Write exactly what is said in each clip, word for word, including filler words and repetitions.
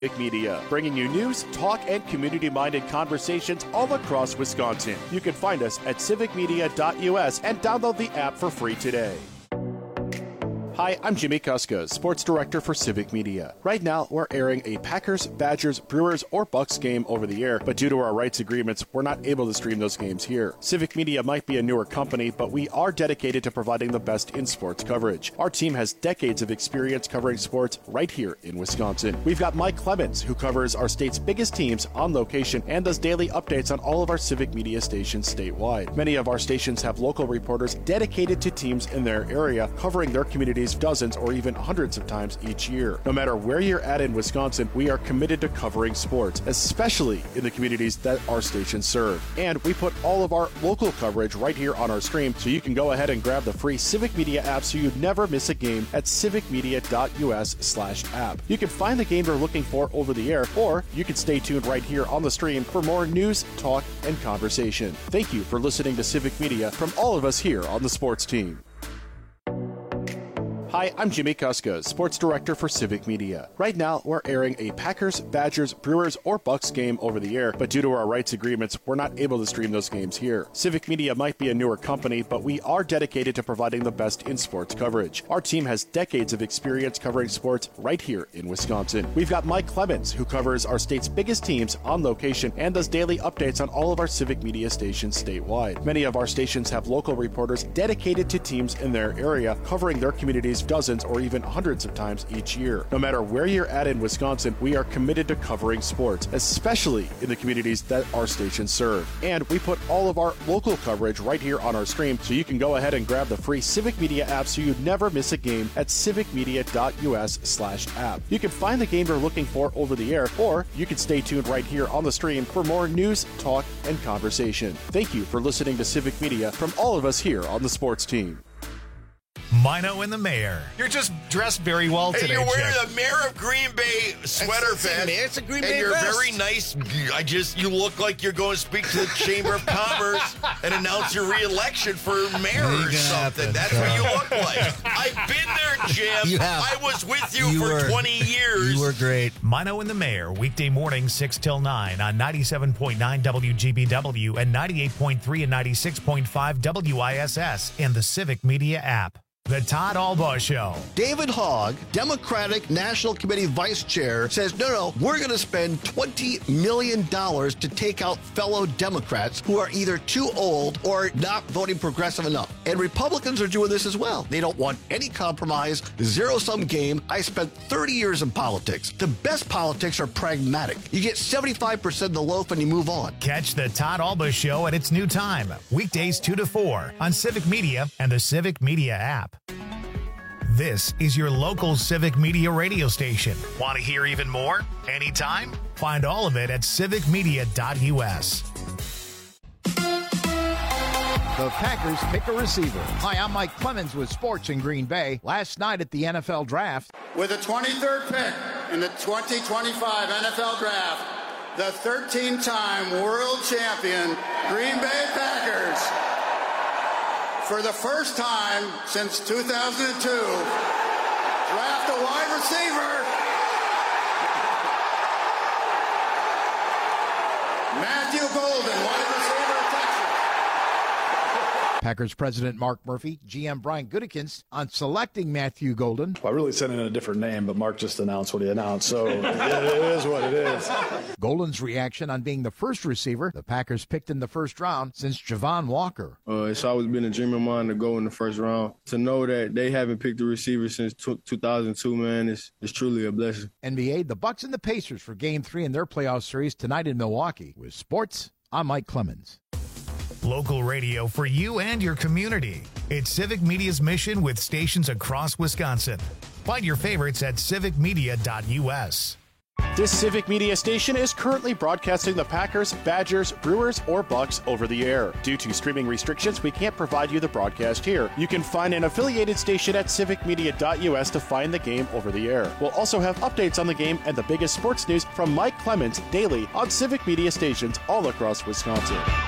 Civic Media, bringing you news, talk, and community-minded conversations all across Wisconsin. You can find us at civic media dot U S and download the app for free today. Hi, I'm Jimmy Kuska, Sports Director for Civic Media. Right now, we're airing a Packers, Badgers, Brewers, or Bucks game over the air, but due to our rights agreements, we're not able to stream those games here. Civic Media might be a newer company, but we are dedicated to providing the best in sports coverage. Our team has decades of experience covering sports right here in Wisconsin. We've got Mike Clemens, who covers our state's biggest teams on location and does daily updates on all of our Civic Media stations statewide. Many of our stations have local reporters dedicated to teams in their area, covering their communities dozens or even hundreds of times each year. No matter where you're at in Wisconsin, we are committed to covering sports, especially in the communities that our stations serve. And we put all of our local coverage right here on our stream, so you can go ahead and grab the free Civic Media app so you never miss a game at civic media dot U S slash app. You can find the game you're looking for over the air, or you can stay tuned right here on the stream for more news, talk, and conversation. Thank you for listening to Civic Media from all of us here on the sports team. Hi, I'm Jimmy Kuska, Sports Director for Civic Media. Right now, we're airing a Packers, Badgers, Brewers, or Bucks game over the air, but due to our rights agreements, we're not able to stream those games here. Civic Media might be a newer company, but we are dedicated to providing the best in sports coverage. Our team has decades of experience covering sports right here in Wisconsin. We've got Mike Clemens, who covers our state's biggest teams on location and does daily updates on all of our Civic Media stations statewide. Many of our stations have local reporters dedicated to teams in their area, covering their communities dozens or even hundreds of times each year. No matter where you're at in Wisconsin, we are committed to covering sports, especially in the communities that our stations serve. And we put all of our local coverage right here on our stream, so you can go ahead and grab the free Civic Media app so you never miss a game at civic media dot U S slash app. You can find the game you're looking for over the air, or you can stay tuned right here on the stream for more news, talk, and conversation. Thank you for listening to Civic Media from all of us here on the sports team. Mino and the mayor. You're just dressed very well today. Hey, you're wearing Chip. a Mayor of Green Bay sweater, fan. It's a Green and Bay you're vest. very nice. I just, you look like you're going to speak to the Chamber of Commerce and announce your re-election for mayor or something. Happen. That's what you look like. I've been there, Jim. You have. I was with you, you for were, twenty years. You were great. Mino and the mayor, weekday mornings six till nine on ninety-seven point nine W G B W and ninety-eight point three and ninety-six point five W I S S and the Civic Media app. The Todd Albaugh Show. David Hogg, Democratic National Committee Vice Chair, says, no, no, we're going to spend twenty million dollars to take out fellow Democrats who are either too old or not voting progressive enough. And Republicans are doing this as well. They don't want any compromise, zero-sum game. I spent thirty years in politics. The best politics are pragmatic. You get seventy-five percent of the loaf and you move on. Catch the Todd Albaugh Show at its new time, weekdays two to four on Civic Media and the Civic Media app. This is your local Civic Media radio station. Want to hear even more? Anytime? Find all of it at civic media dot U S. The Packers pick a receiver. Hi, I'm Mike Clemens with Sports in Green Bay. Last night at the N F L Draft. With the twenty-third pick in the twenty twenty-five N F L Draft, the thirteen-time world champion Green Bay Packers, for the first time since two thousand two, draft a wide receiver, Matthew Golden, wide receiver of Texas. Packers president Mark Murphy, G M Brian Gutekunst on selecting Matthew Golden. Well, I really sent in a different name, but Mark just announced what he announced, so it, it is what it is. Golden's reaction on being the first receiver the Packers picked in the first round since Javon Walker. Uh, it's always been a dream of mine to go in the first round. To know that they haven't picked a receiver since two thousand two, man, is is truly a blessing. N B A, the Bucks and the Pacers for Game three in their playoff series tonight in Milwaukee. With sports, I'm Mike Clemens. Local radio for you and your community. It's Civic Media's mission with stations across Wisconsin. Find your favorites at civic media dot U S. This Civic Media station is currently broadcasting the Packers, Badgers, Brewers, or Bucks over the air. Due to streaming restrictions, we can't provide you the broadcast here. You can find an affiliated station at civic media dot U S to find the game over the air. We'll also have updates on the game and the biggest sports news from Mike Clemens daily on Civic Media stations all across Wisconsin.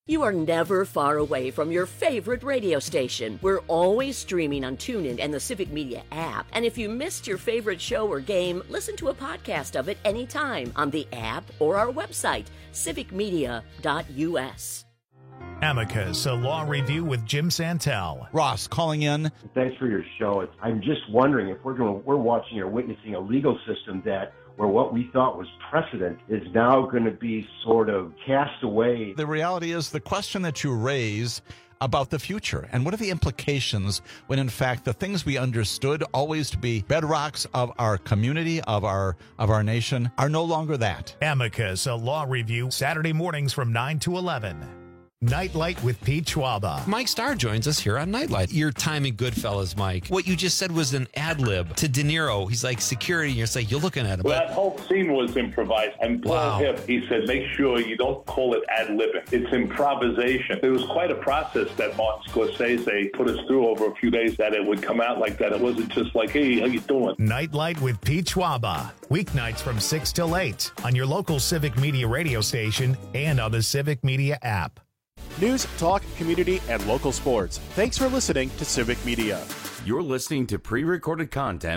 You are never far away from your favorite radio station. We're always streaming on TuneIn and the Civic Media app. And if you missed your favorite show or game, listen to a podcast of it anytime on the app or our website, civic media dot u s. Amicus, a law review with Jim Santel. Ross calling in. Thanks for your show. It's, I'm just wondering if we're going, we're watching or witnessing a legal system that where what we thought was precedent is now going to be sort of cast away. The reality is the question that you raise about the future and what are the implications when in fact the things we understood always to be bedrocks of our community, of our of our nation, are no longer that. Amicus, a law review, Saturday mornings from nine to eleven. Nightlight with Pete Schwaba. Mike Starr joins us here on Nightlight. Your time in Goodfellas, Mike. What you just said was an ad lib to De Niro. He's like security, and you're like, you're looking at him. Well, but... that whole scene was improvised. And Paul wow. Hip, he said, make sure you don't call it ad libbing. It's improvisation. It was quite a process that Martin Scorsese put us through over a few days that it would come out like that. It wasn't just like, hey, how you doing? Nightlight with Pete Schwaba. Weeknights from six till eight on your local Civic Media radio station and on the Civic Media app. News, talk, community, and local sports. Thanks for listening to Civic Media. You're listening to pre-recorded content.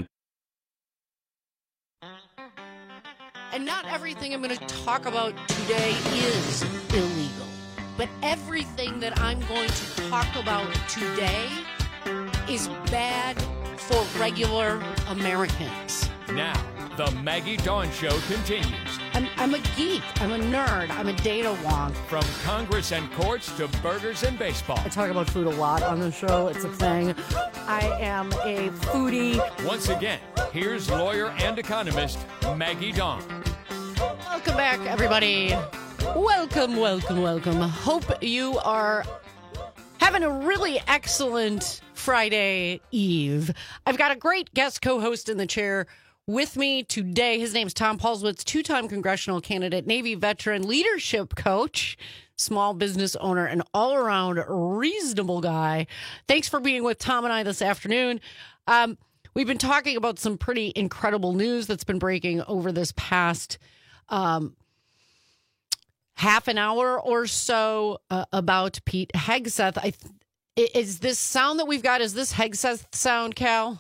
And not everything I'm going to talk about today is illegal. But everything that I'm going to talk about today is bad for regular Americans. Now, the Maggie Dawn Show continues. I'm, I'm a geek. I'm a nerd. I'm a data wonk. From Congress and courts to burgers and baseball. I talk about food a lot on the show. It's a thing. I am a foodie. Once again, here's lawyer and economist Maggie Dawn. Welcome back, everybody. Welcome, welcome, welcome. Hope you are having a really excellent Friday Eve. I've got a great guest co-host in the chair with me today. His name's Tom Paulswitz, two-time congressional candidate, Navy veteran, leadership coach, small business owner, and all-around reasonable guy. Thanks for being with Tom and I this afternoon. Um, we've been talking about some pretty incredible news that's been breaking over this past um, half an hour or so uh, about Pete Hegseth. I th- is this sound that we've got, is this Hegseth sound, Cal?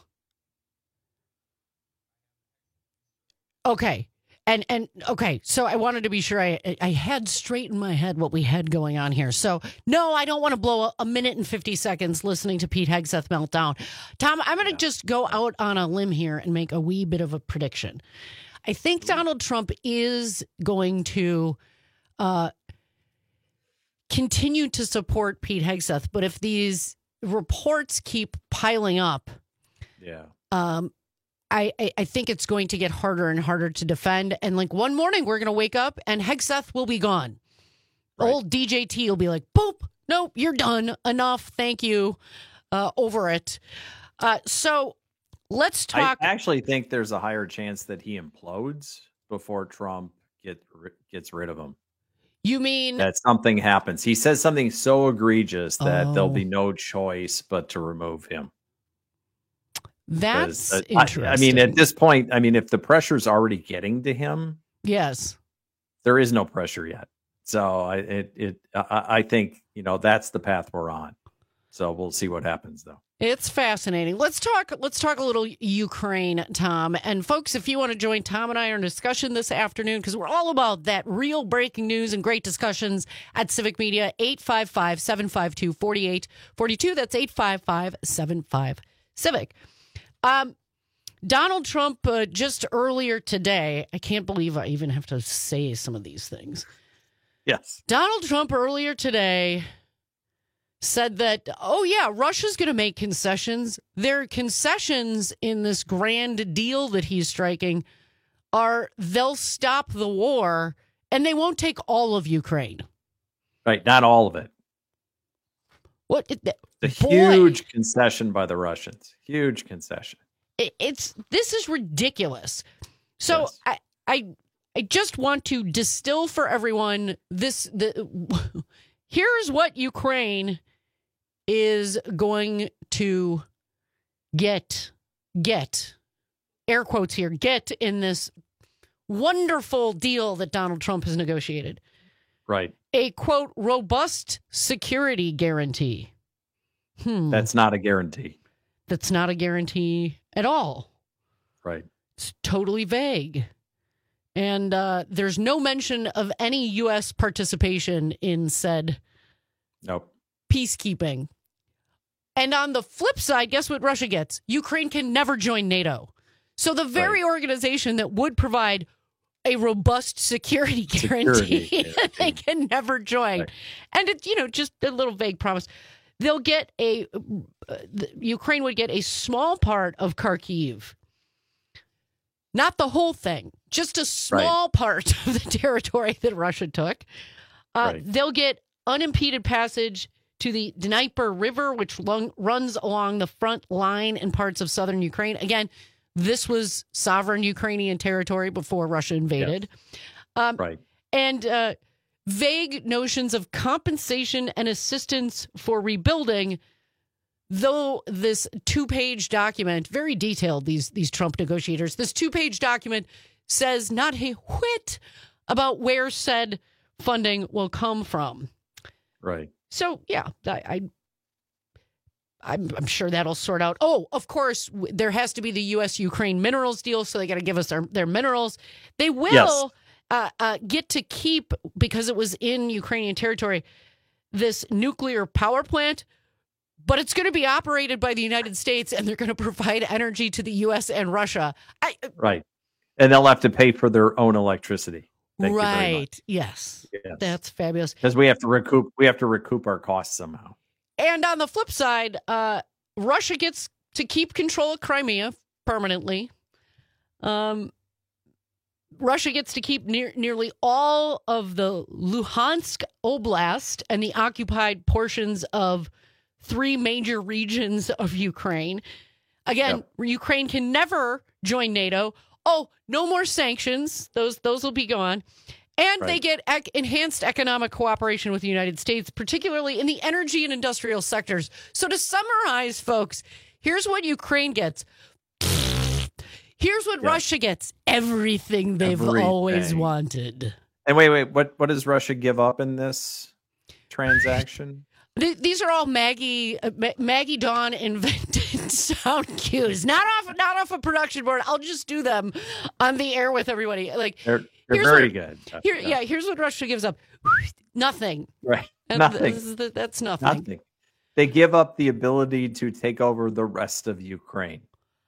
Okay. And, and okay, so I wanted to be sure I I had straight in my head what we had going on here. So, no, I don't want to blow a, a minute and fifty seconds listening to Pete Hegseth meltdown. Tom, I'm going to just go out on a limb here and make a wee bit of a prediction. I think Donald Trump is going to uh, continue to support Pete Hegseth, but if these reports keep piling up, yeah. Um, I, I think it's going to get harder and harder to defend. And like one morning, we're going to wake up and Hegseth will be gone. Right. Old D J T will be like, boop, nope, you're done. Enough. Thank you. Uh, over it. Uh, so let's talk. I actually think there's a higher chance that he implodes before Trump get, gets rid of him. You mean that something happens? He says something so egregious that oh. there'll be no choice but to remove him. That's uh, interesting. I, I mean, at this point, I mean, if the pressure's already getting to him, yes, there is no pressure yet. So I, it, it, I, I think, you know, that's the path we're on. So we'll see what happens, though. It's fascinating. Let's talk. Let's talk a little Ukraine, Tom. And folks, if you want to join Tom and I in a discussion this afternoon, because we're all about that real breaking news and great discussions at Civic Media, eight five five, seven five two, four eight four two. That's eight five five, seven five, Civic. Um, Donald Trump, uh, just earlier today, I can't believe I even have to say some of these things. Yes. Donald Trump earlier today said that, oh, yeah, Russia's going to make concessions. Their concessions in this grand deal that he's striking are they'll stop the war and they won't take all of Ukraine. Right. Not all of it. What? It, the boy, huge concession by the Russians. Huge concession. It, it's this is ridiculous. So yes. I, I I just want to distill for everyone this. The here's what Ukraine is going to get get air quotes here get in this wonderful deal that Donald Trump has negotiated. Right. A, quote, robust security guarantee. Hmm. That's not a guarantee. That's not a guarantee at all. Right. It's totally vague. And uh, there's no mention of any U S participation in said nope. peacekeeping. And on the flip side, guess what Russia gets? Ukraine can never join NATO. So the very right. organization that would provide a robust security guarantee, security. they can never join. Right. And it's, you know, just a little vague promise. They'll get a, uh, Ukraine would get a small part of Kharkiv. Not the whole thing, just a small right. part of the territory that Russia took. Uh, right. They'll get unimpeded passage to the Dnieper River, which long, runs along the front line in parts of southern Ukraine. Again, this was sovereign Ukrainian territory before Russia invaded. Yes. Um, right. And uh, vague notions of compensation and assistance for rebuilding, though this two-page document, very detailed, these, these Trump negotiators, this two-page document says not a whit about where said funding will come from. Right. So, yeah, I, I, I'm, I'm sure that'll sort out. Oh, of course, there has to be the U S Ukraine minerals deal, so they got to give us their, their minerals. They will yes. uh, uh, get to keep, because it was in Ukrainian territory, this nuclear power plant, but it's going to be operated by the United States, and they're going to provide energy to the U S and Russia. I, right. And they'll have to pay for their own electricity. Thank right. Yes. yes. That's fabulous. Because we have to recoup we have to recoup our costs somehow. And on the flip side, uh, Russia gets to keep control of Crimea permanently. Um, Russia gets to keep near, nearly all of the Luhansk Oblast and the occupied portions of three major regions of Ukraine. Again, yep. Ukraine can never join NATO. Oh, no more sanctions. Those those will be gone. And right. they get ec- enhanced economic cooperation with the United States, particularly in the energy and industrial sectors. So to summarize, folks, here's what Ukraine gets. Here's what yeah. Russia gets. Everything they've Everything. always wanted. And wait, wait, what, what does Russia give up in this transaction? These are all Maggie uh, Maggie Dawn invented sound cues, not off not off a production board. I'll just do them on the air with everybody. Like they're, they're very what, good. Here, yeah. yeah, here's what Russia gives up: nothing. Right, and nothing. This is the, that's nothing. Nothing. They give up the ability to take over the rest of Ukraine.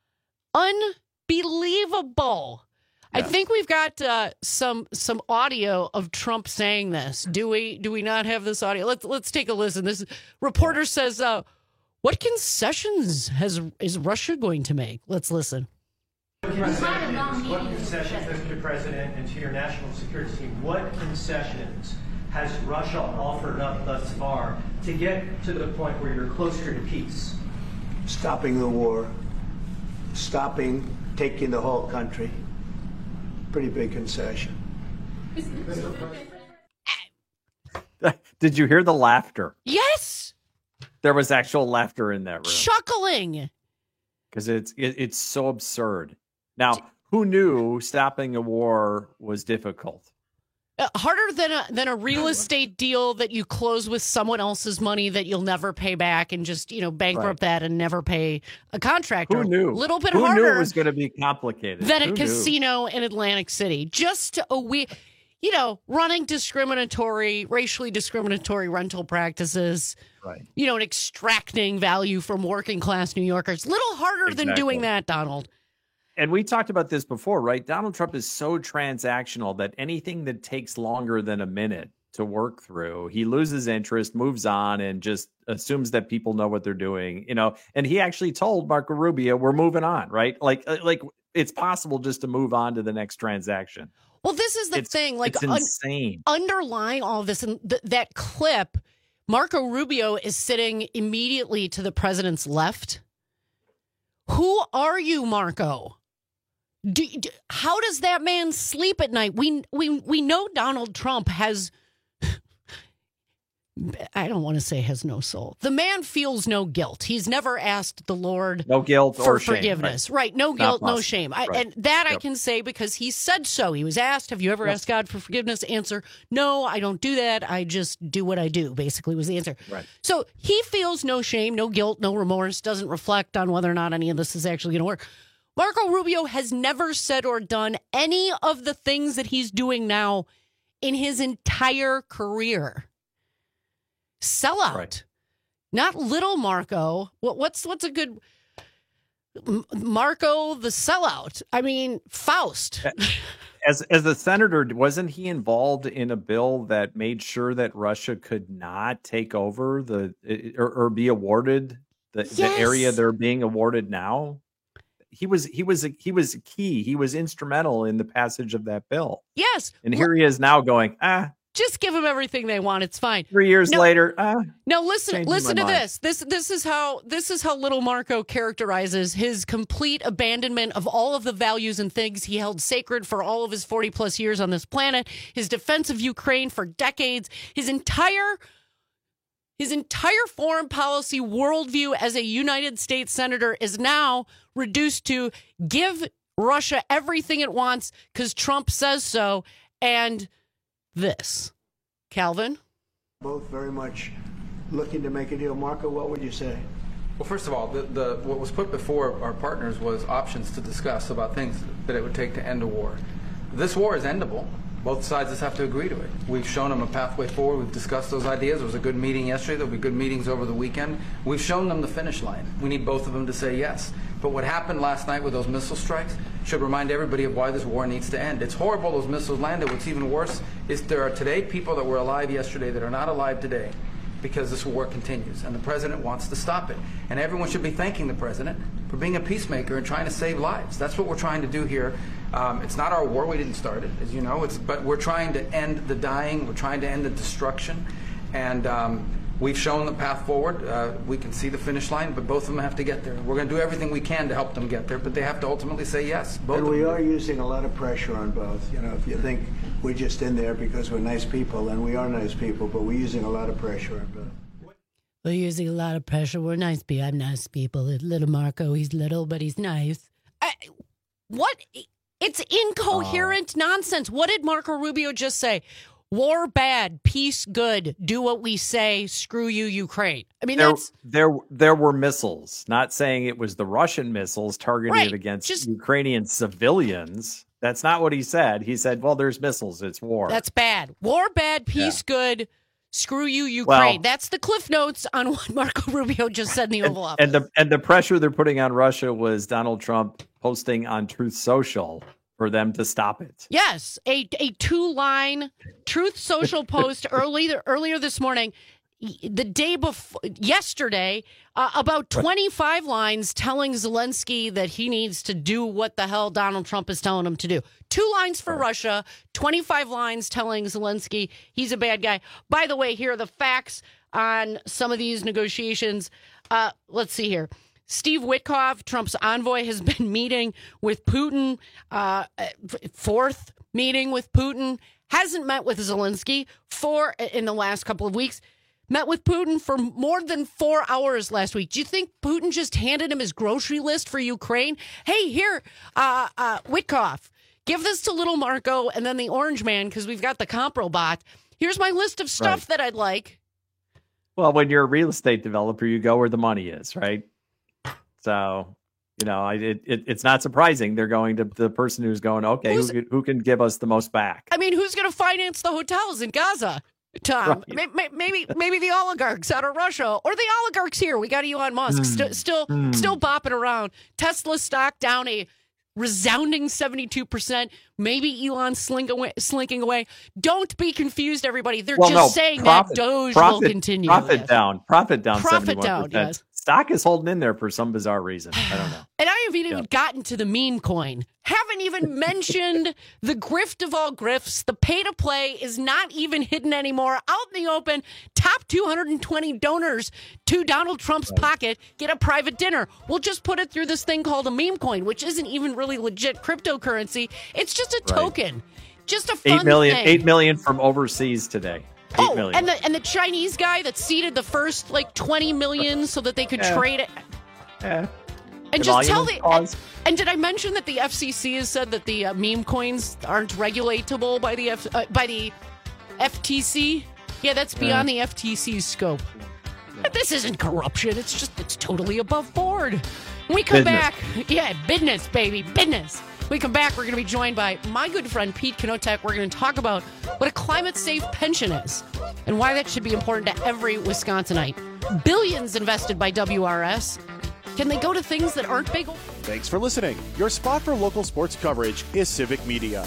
Unbelievable. I think we've got uh, some some audio of Trump saying this. Do we do we not have this audio? Let's let's take a listen. This reporter says, uh, "What concessions has is Russia going to make?" Let's listen. What concessions, what concessions, Mister President, and to your national security team, what concessions has Russia offered up thus far to get to the point where you're closer to peace? Stopping the war, stopping taking the whole country. Pretty big concession. Did you hear the laughter? Yes. There was actual laughter in that room. Chuckling. Because it's it, it's so absurd. Now, who knew stopping a war was difficult? Uh, harder than a than a real estate deal that you close with someone else's money that you'll never pay back and just, you know, bankrupt right. that and never pay a contractor. Who knew? A little bit Who harder. Knew it was going to be complicated than Who a knew? casino in Atlantic City. Just a we, you know, running discriminatory, racially discriminatory rental practices. Right. You know, and extracting value from working class New Yorkers. Little harder exactly. than doing that, Donald. And we talked about this before, right? Donald Trump is so transactional that anything that takes longer than a minute to work through, he loses interest, moves on, and just assumes that people know what they're doing, you know. And he actually told Marco Rubio, "We're moving on," right? Like, like it's possible just to move on to the next transaction. Well, this is the it's, thing. Like, it's insane. Un- underlying all of this, and th- that clip, Marco Rubio is sitting immediately to the president's left. Who are you, Marco? Do, do, how does that man sleep at night? We we we know Donald Trump has I don't want to say has no soul. The man feels no guilt. He's never asked the Lord no guilt for or shame, forgiveness. Right. right. No Not guilt, possible. no shame. I, Right. And that Yep. I can say because he said so. He was asked, have you ever Yep. asked God for forgiveness? Answer, no, I don't do that. I just do what I do, basically was the answer. Right. So he feels no shame, no guilt, no remorse, doesn't reflect on whether or not any of this is actually going to work. Marco Rubio has never said or done any of the things that he's doing now in his entire career. Sellout. Right. Not little Marco. What, what's what's a good Marco the sellout? I mean, Faust. As as a senator, wasn't he involved in a bill that made sure that Russia could not take over the or, or be awarded the, Yes. the area they're being awarded now? He was he was he was key. He was instrumental in the passage of that bill. Yes. And here he is now going, ah, just give them everything they want. It's fine. Three years no, later, ah. No, listen, changing listen my to mind. this. This this is how this is how little Marco characterizes his complete abandonment of all of the values and things he held sacred for all of his forty plus years on this planet, his defense of Ukraine for decades, his entire His entire foreign policy worldview as a United States senator is now reduced to give Russia everything it wants because Trump says so. And this. Calvin? Both very much looking to make a deal. Marco, what would you say? Well, first of all, the, the, what was put before our partners was options to discuss about things that it would take to end a war. This war is endable. Both sides just have to agree to it. We've shown them a pathway forward. We've discussed those ideas. There was a good meeting yesterday. There'll be good meetings over the weekend. We've shown them the finish line. We need both of them to say yes. But what happened last night with those missile strikes should remind everybody of why this war needs to end. It's horrible those missiles landed. What's even worse is there are today people that were alive yesterday that are not alive today because this war continues, and the president wants to stop it. And everyone should be thanking the president for being a peacemaker and trying to save lives. That's what we're trying to do here. Um, it's not our war. We didn't start it, as you know. It's, but we're trying to end the dying. We're trying to end the destruction. And um, we've shown the path forward. Uh, we can see the finish line, but both of them have to get there. We're going to do everything we can to help them get there, but they have to ultimately say yes. Both And of we them. are using a lot of pressure on both. You know, if you think we're just in there because we're nice people, and we are nice people, but we're using a lot of pressure on both. We're using a lot of pressure. We're nice people. I'm nice people. Little Marco, he's little, but he's nice. I, what? It's incoherent oh. nonsense. What did Marco Rubio just say? War bad, peace good. Do what we say. Screw you, Ukraine. I mean, there, that's there. There were missiles. Not saying it was the Russian missiles targeted right. against just, Ukrainian civilians. That's not what he said. He said, "Well, there's missiles. It's war." That's bad. War bad, peace yeah. good. Screw you, Ukraine. Well, that's the Cliff Notes on what Marco Rubio just said in the Oval Office. And the and the pressure they're putting on Russia was Donald Trump posting on Truth Social for them to stop it. Yes, a a two line Truth Social post earlier earlier this morning, the day before yesterday, uh, about twenty-five lines telling Zelensky that he needs to do what the hell Donald Trump is telling him to do. Two lines for right. Russia, twenty-five lines telling Zelensky he's a bad guy. By the way, here are the facts on some of these negotiations. Uh, let's see here. Steve Witkoff, Trump's envoy, has been meeting with Putin, uh, fourth meeting with Putin, hasn't met with Zelensky for in the last couple of weeks. Met with Putin for more than four hours last week. Do you think Putin just handed him his grocery list for Ukraine? Hey, here, uh, uh, Witkoff, give this to little Marco and then the orange man because we've got the Compro bot. Here's my list of stuff right. that I'd like. Well, when you're a real estate developer, you go where the money is, right? So, you know, I, it, it it's not surprising they're going to the person who's going, okay, who can, who can give us the most back? I mean, who's going to finance the hotels in Gaza? Tom, right. maybe, maybe maybe the oligarchs out of Russia or the oligarchs here. We got Elon Musk mm. st- still mm. still bopping around. Tesla stock down a resounding seventy-two percent. Maybe Elon slink away, slinking away. Don't be confused, everybody. They're well, just no, saying profit, that Doge profit, will continue. Profit yes. down. Profit down. Profit down, yes. Stock is holding in there for some bizarre reason. I don't know. And I haven't even yeah. gotten to the meme coin. Haven't even mentioned the grift of all grifts. The pay to play is not even hidden anymore. Out in the open, top two hundred twenty donors to Donald Trump's right. pocket get a private dinner. We'll just put it through this thing called a meme coin, which isn't even really legit cryptocurrency. It's just a token. Right. Just a fun eight million, thing. eight million from overseas today. Oh, million. and the and the Chinese guy that seeded the first like twenty million so that they could Yeah. trade it. Yeah. And The just tell volume the cause. and, and did I mention that the F C C has said that the uh, meme coins aren't regulatable by the F, uh, by the F T C? Yeah, that's beyond Yeah. the F T C's scope. But this isn't corruption. It's just it's totally above board. When we come Business. back, yeah, business, baby, business. When we come back, we're going to be joined by my good friend Pete Knotek. We're going to talk about what a climate-safe pension is and why that should be important to every Wisconsinite. Billions invested by W R S. Can they go to things that aren't big? Thanks for listening. Your spot for local sports coverage is Civic Media.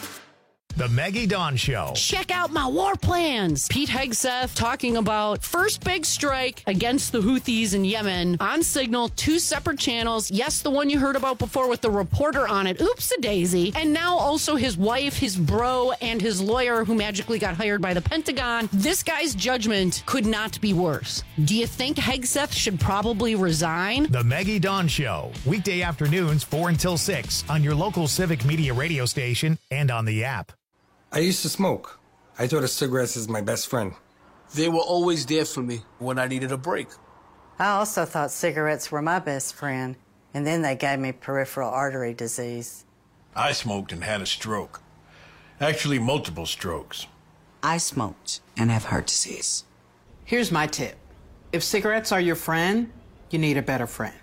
The Maggie Dawn Show. Check out my war plans. Pete Hegseth talking about first big strike against the Houthis in Yemen on Signal, two separate channels. Yes, the one you heard about before with the reporter on it. Oops-a-daisy. And now also his wife, his bro, and his lawyer who magically got hired by the Pentagon. This guy's judgment could not be worse. Do you think Hegseth should probably resign? The Maggie Dawn Show. Weekday afternoons, four until six on your local Civic Media radio station and on the app. I used to smoke. I thought of cigarettes as my best friend. They were always there for me when I needed a break. I also thought cigarettes were my best friend, and then they gave me peripheral artery disease. I smoked and had a stroke. Actually, multiple strokes. I smoked and have heart disease. Here's my tip. If cigarettes are your friend, you need a better friend.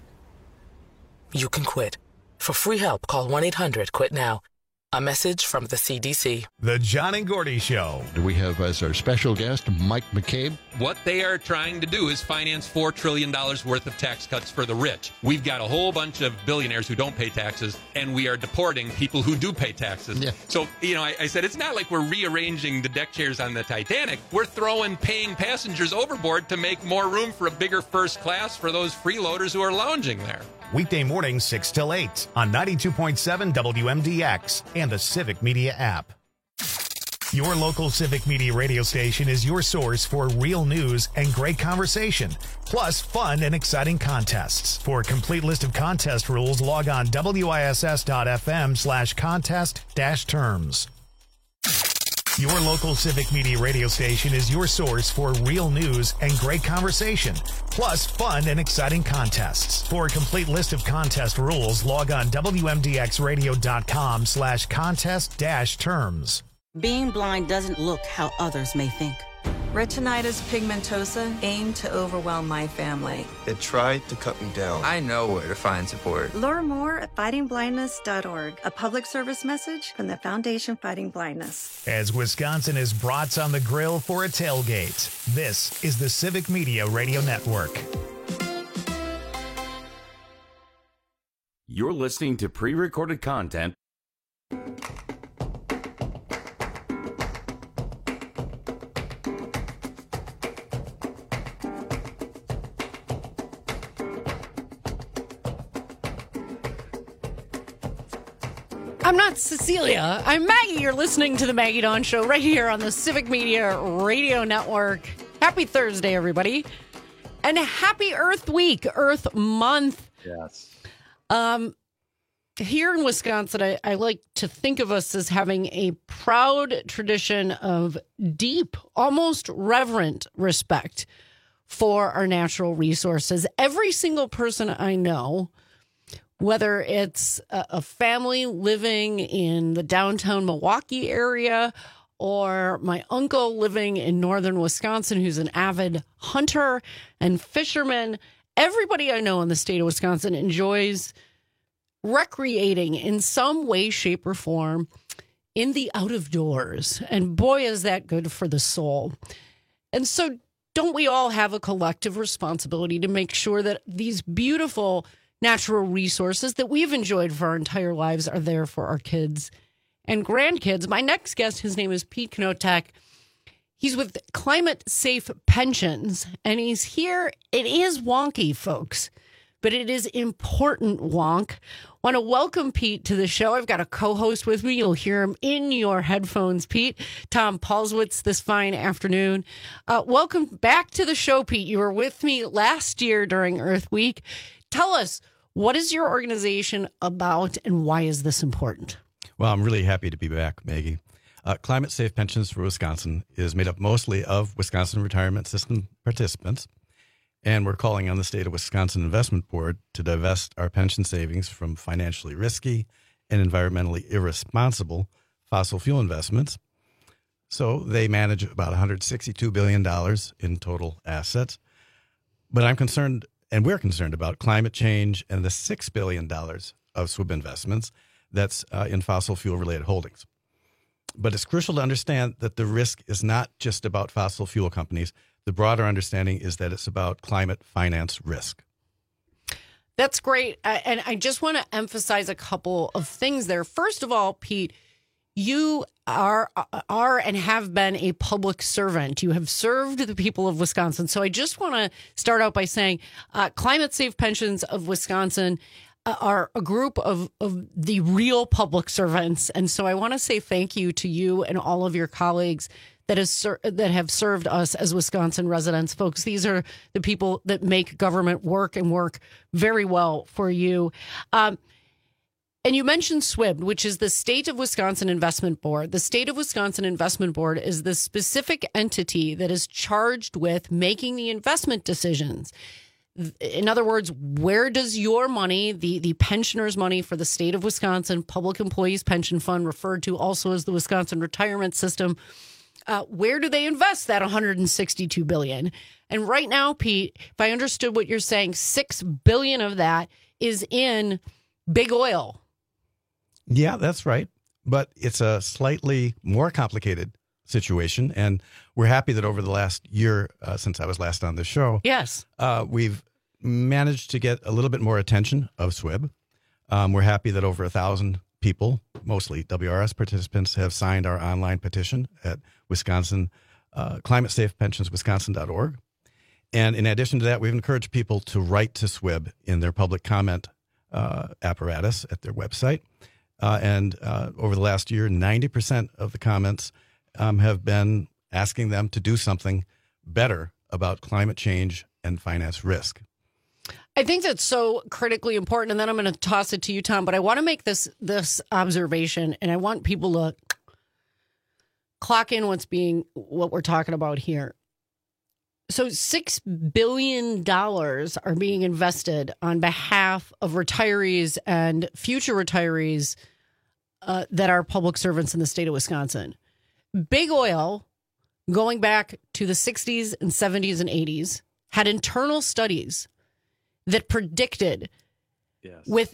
You can quit. For free help, call one eight hundred quit now. A message from the C D C. The John and Gordy Show. Do we have as our special guest Mike McCabe? What they are trying to do is finance four trillion dollars worth of tax cuts for the rich. We've got a whole bunch of billionaires who don't pay taxes, and we are deporting people who do pay taxes. Yeah. So, you know, I, I said it's not like we're rearranging the deck chairs on the Titanic. We're throwing paying passengers overboard to make more room for a bigger first class for those freeloaders who are lounging there. Weekday mornings, six till eight on ninety-two point seven W M D X and the Civic Media app. Your local Civic Media radio station is your source for real news and great conversation, plus fun and exciting contests. For a complete list of contest rules, log on wiss.fm slash contest dash terms. Your local Civic Media radio station is your source for real news and great conversation, plus fun and exciting contests. For a complete list of contest rules, log on wmdxradio.com slash contest dash terms. Being blind doesn't look how others may think. Retinitis pigmentosa aimed to overwhelm my family. It tried to cut me down. I know where to find support. Learn more at fighting blindness dot org, a public service message from the Foundation Fighting Blindness. As Wisconsin is brats on the grill for a tailgate, this is the Civic Media Radio Network. You're listening to pre-recorded content. I'm not Cecilia. I'm Maggie. You're listening to the Maggie Dawn Show right here on the Civic Media Radio Network. Happy Thursday, everybody. And happy Earth Week, Earth Month. Yes. Um, here in Wisconsin, I, I like to think of us as having a proud tradition of deep, almost reverent respect for our natural resources. Every single person I know, whether it's a, a family living in the downtown Milwaukee area or my uncle living in northern Wisconsin who's an avid hunter and fisherman, everybody I know in the state of Wisconsin enjoys recreating in some way, shape, or form in the out of doors. And boy, is that good for the soul. And so don't we all have a collective responsibility to make sure that these beautiful natural resources that we've enjoyed for our entire lives are there for our kids and grandkids? My next guest, his name is Pete Knotek. He's with Climate Safe Pensions, and he's here. It is wonky, folks, but it is important wonk. Want to welcome Pete to the show. I've got a co-host with me. You'll hear him in your headphones, Pete. Tom Paulswitz this fine afternoon. Uh, welcome back to the show, Pete. You were with me last year during Earth Week. Tell us, what is your organization about and why is this important? Well, I'm really happy to be back, Maggie. Uh, Climate Safe Pensions for Wisconsin is made up mostly of Wisconsin retirement system participants, and we're calling on the state of Wisconsin Investment Board to divest our pension savings from financially risky and environmentally irresponsible fossil fuel investments. So they manage about one hundred sixty-two billion dollars in total assets. But I'm concerned, and we're concerned about climate change and the six billion dollars of S W I B investments that's uh, in fossil fuel-related holdings. But it's crucial to understand that the risk is not just about fossil fuel companies. The broader understanding is that it's about climate finance risk. That's great. Uh, and I just want to emphasize a couple of things there. First of all, Pete, you are are and have been a public servant. You have served the people of Wisconsin. So I just want to start out by saying uh, Climate Safe Pensions of Wisconsin uh, are a group of, of the real public servants. And so I want to say thank you to you and all of your colleagues that is ser- that have served us as Wisconsin residents. Folks, these are the people that make government work and work very well for you. Um, And you mentioned S W I B, which is the State of Wisconsin Investment Board. The State of Wisconsin Investment Board is the specific entity that is charged with making the investment decisions. In other words, where does your money, the, the pensioners' money for the state of Wisconsin, Public Employees Pension Fund, referred to also as the Wisconsin Retirement System, uh, where do they invest that one hundred sixty-two billion dollars? And right now, Pete, if I understood what you're saying, six billion dollars of that is in big oil. Yeah, that's right. But it's a slightly more complicated situation. And we're happy that over the last year, uh, since I was last on the show, yes, uh, we've managed to get a little bit more attention of S W I B. Um, we're happy that over a thousand people, mostly W R S participants, have signed our online petition at Wisconsin, uh, Climate Safe Pensions Wisconsin dot org. And in addition to that, we've encouraged people to write to S W I B in their public comment uh, apparatus at their website. Uh, and uh, over the last year, ninety percent of the comments um, have been asking them to do something better about climate change and finance risk. I think that's so critically important. And then I'm going to toss it to you, Tom. But I want to make this this observation, and I want people to clock in what's being what we're talking about here. So six billion dollars are being invested on behalf of retirees and future retirees uh, that are public servants in the state of Wisconsin. Big Oil, going back to the sixties and seventies and eighties, had internal studies that predicted yes. with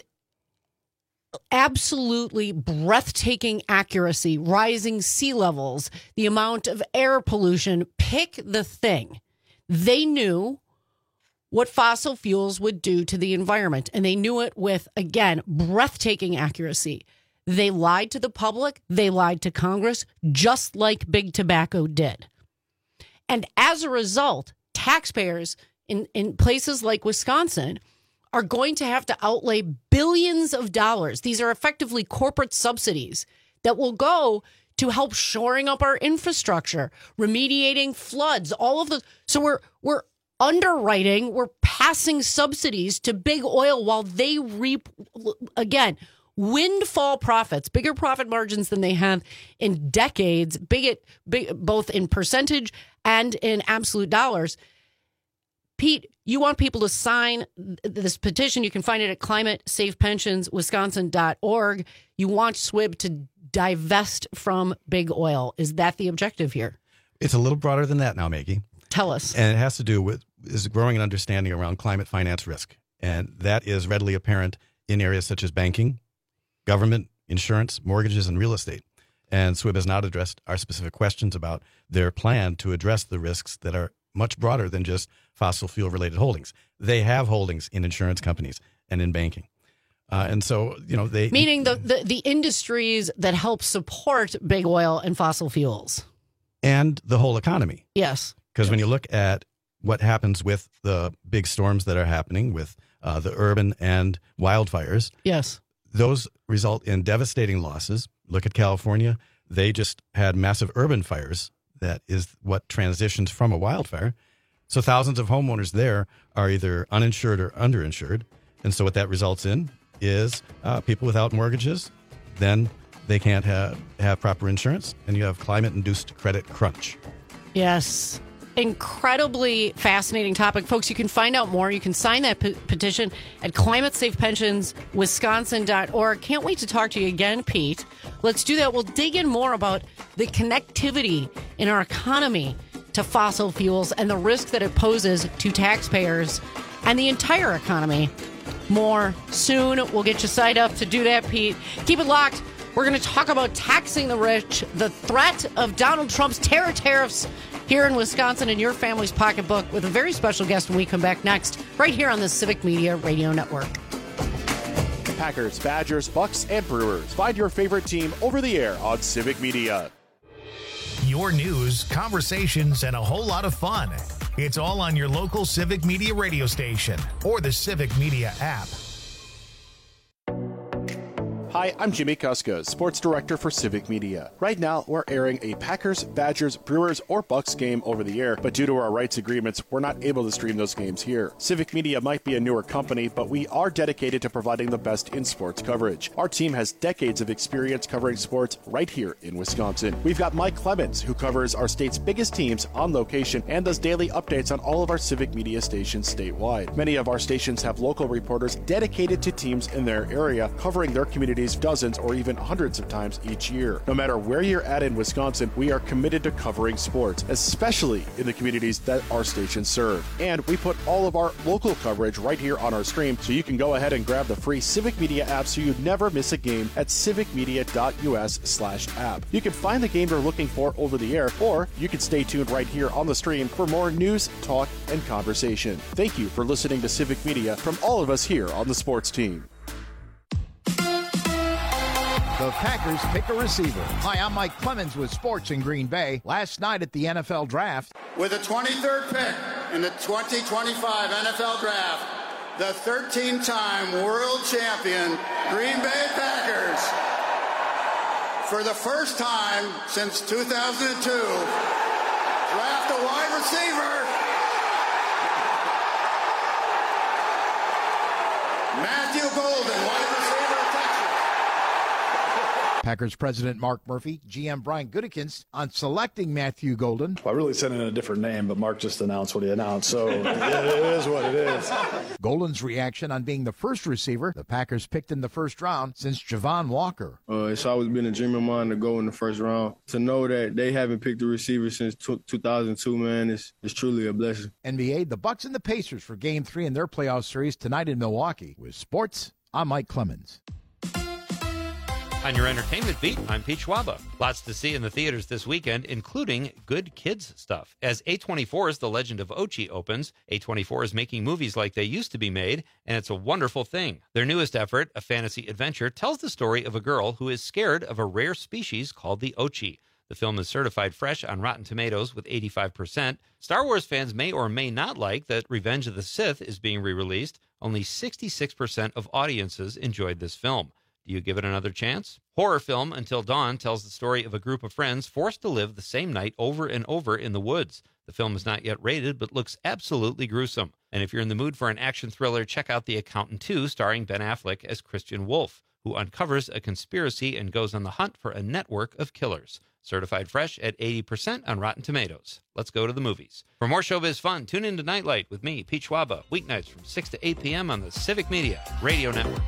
absolutely breathtaking accuracy, rising sea levels, the amount of air pollution, pick the thing. They knew what fossil fuels would do to the environment, and they knew it with, again, breathtaking accuracy. They lied to the public. They lied to Congress, just like Big Tobacco did. And as a result, taxpayers in, in places like Wisconsin are going to have to outlay billions of dollars. These are effectively corporate subsidies that will go to help shoring up our infrastructure, remediating floods, all of the. So we're we're underwriting, we're passing subsidies to big oil while they reap, again, windfall profits, bigger profit margins than they have in decades, big, big both in percentage and in absolute dollars. Pete, you want people to sign this petition. You can find it at Climate Safe Pensions Wisconsin dot org. You want S W I B to divest from big oil. Is that the objective here? It's a little broader than that now, Maggie. Tell us. And it has to do with is growing an understanding around climate finance risk. And that is readily apparent in areas such as banking, government, insurance, mortgages, and real estate. And S W I B has not addressed our specific questions about their plan to address the risks that are much broader than just fossil fuel related holdings. They have holdings in insurance companies and in banking. Uh, and so, you know, they... Meaning the, the, the industries that help support big oil and fossil fuels. And the whole economy. Yes. Because yes. when you look at what happens with the big storms that are happening with uh, the urban and wildfires. Yes. Those result in devastating losses. Look at California. They just had massive urban fires. That is what transitions from a wildfire. So thousands of homeowners there are either uninsured or underinsured. And so what that results in is uh, people without mortgages then they can't have, have proper insurance, and you have climate-induced credit crunch. Yes. Incredibly fascinating topic. Folks, you can find out more. You can sign that p- petition at climate safe pensions wisconsin dot org. Can't wait to talk to you again, Pete. Let's do that. We'll dig in more about the connectivity in our economy to fossil fuels and the risk that it poses to taxpayers and the entire economy. More soon. We'll get you signed up to do that, Pete. Keep it locked. We're going to talk about taxing the rich, the threat of Donald Trump's terror tariffs here in Wisconsin in your family's pocketbook with a very special guest when we come back next, right here on the Civic Media Radio Network. Packers, Badgers, Bucks, and Brewers. Find your favorite team over the air on Civic Media. Your news, conversations, and a whole lot of fun. It's all on your local Civic Media radio station or the Civic Media app. Hi, I'm Jimmy Kuska, Sports Director for Civic Media. Right now, we're airing a Packers, Badgers, Brewers, or Bucks game over the air, but due to our rights agreements, we're not able to stream those games here. Civic Media might be a newer company, but we are dedicated to providing the best in sports coverage. Our team has decades of experience covering sports right here in Wisconsin. We've got Mike Clemens, who covers our state's biggest teams on location and does daily updates on all of our Civic Media stations statewide. Many of our stations have local reporters dedicated to teams in their area, covering their communities dozens or even hundreds of times each year. No matter where you're at in Wisconsin, we are committed to covering sports, especially in the communities that our stations serve. And we put all of our local coverage right here on our stream, so you can go ahead and grab the free Civic Media app so you never miss a game at civic media dot u s slash app. You can find the game you're looking for over the air, or you can stay tuned right here on the stream for more news, talk, and conversation. Thank you for listening to Civic Media from all of us here on the sports team. The Packers pick a receiver. Hi, I'm Mike Clemens with Sports in Green Bay. Last night at the N F L Draft. With the twenty-third pick in the twenty twenty-five N F L Draft, the thirteen-time world champion Green Bay Packers, for the first time since two thousand two, draft a wide receiver, Matthew Golden, wide receiver. Packers president Mark Murphy, G M Brian Gutekunst on selecting Matthew Golden. Well, I really sent in a different name, but Mark just announced what he announced, so it, it is what it is. Golden's reaction on being the first receiver the Packers picked in the first round since Javon Walker. Uh, it's always been a dream of mine to go in the first round. To know that they haven't picked a receiver since two thousand two, man, is is truly a blessing. N B A, the Bucks and the Pacers for Game three in their playoff series tonight in Milwaukee. With sports, I'm Mike Clemens. On your entertainment beat, I'm Pete Schwaba. Lots to see in the theaters this weekend, including good kids stuff. As A twenty-four's The Legend of Ochi opens, A twenty-four is making movies like they used to be made, and it's a wonderful thing. Their newest effort, a fantasy adventure, tells the story of a girl who is scared of a rare species called the Ochi. The film is certified fresh on Rotten Tomatoes with eighty-five percent. Star Wars fans may or may not like that Revenge of the Sith is being re-released. Only sixty-six percent of audiences enjoyed this film. Do you give it another chance? Horror film Until Dawn tells the story of a group of friends forced to live the same night over and over in the woods. The film is not yet rated, but looks absolutely gruesome. And if you're in the mood for an action thriller, check out The Accountant two, starring Ben Affleck as Christian Wolf, who uncovers a conspiracy and goes on the hunt for a network of killers. Certified fresh at eighty percent on Rotten Tomatoes. Let's go to the movies. For more showbiz fun, tune in to Nightlight with me, Pete Schwaba, weeknights from six to eight p.m. on the Civic Media Radio Network.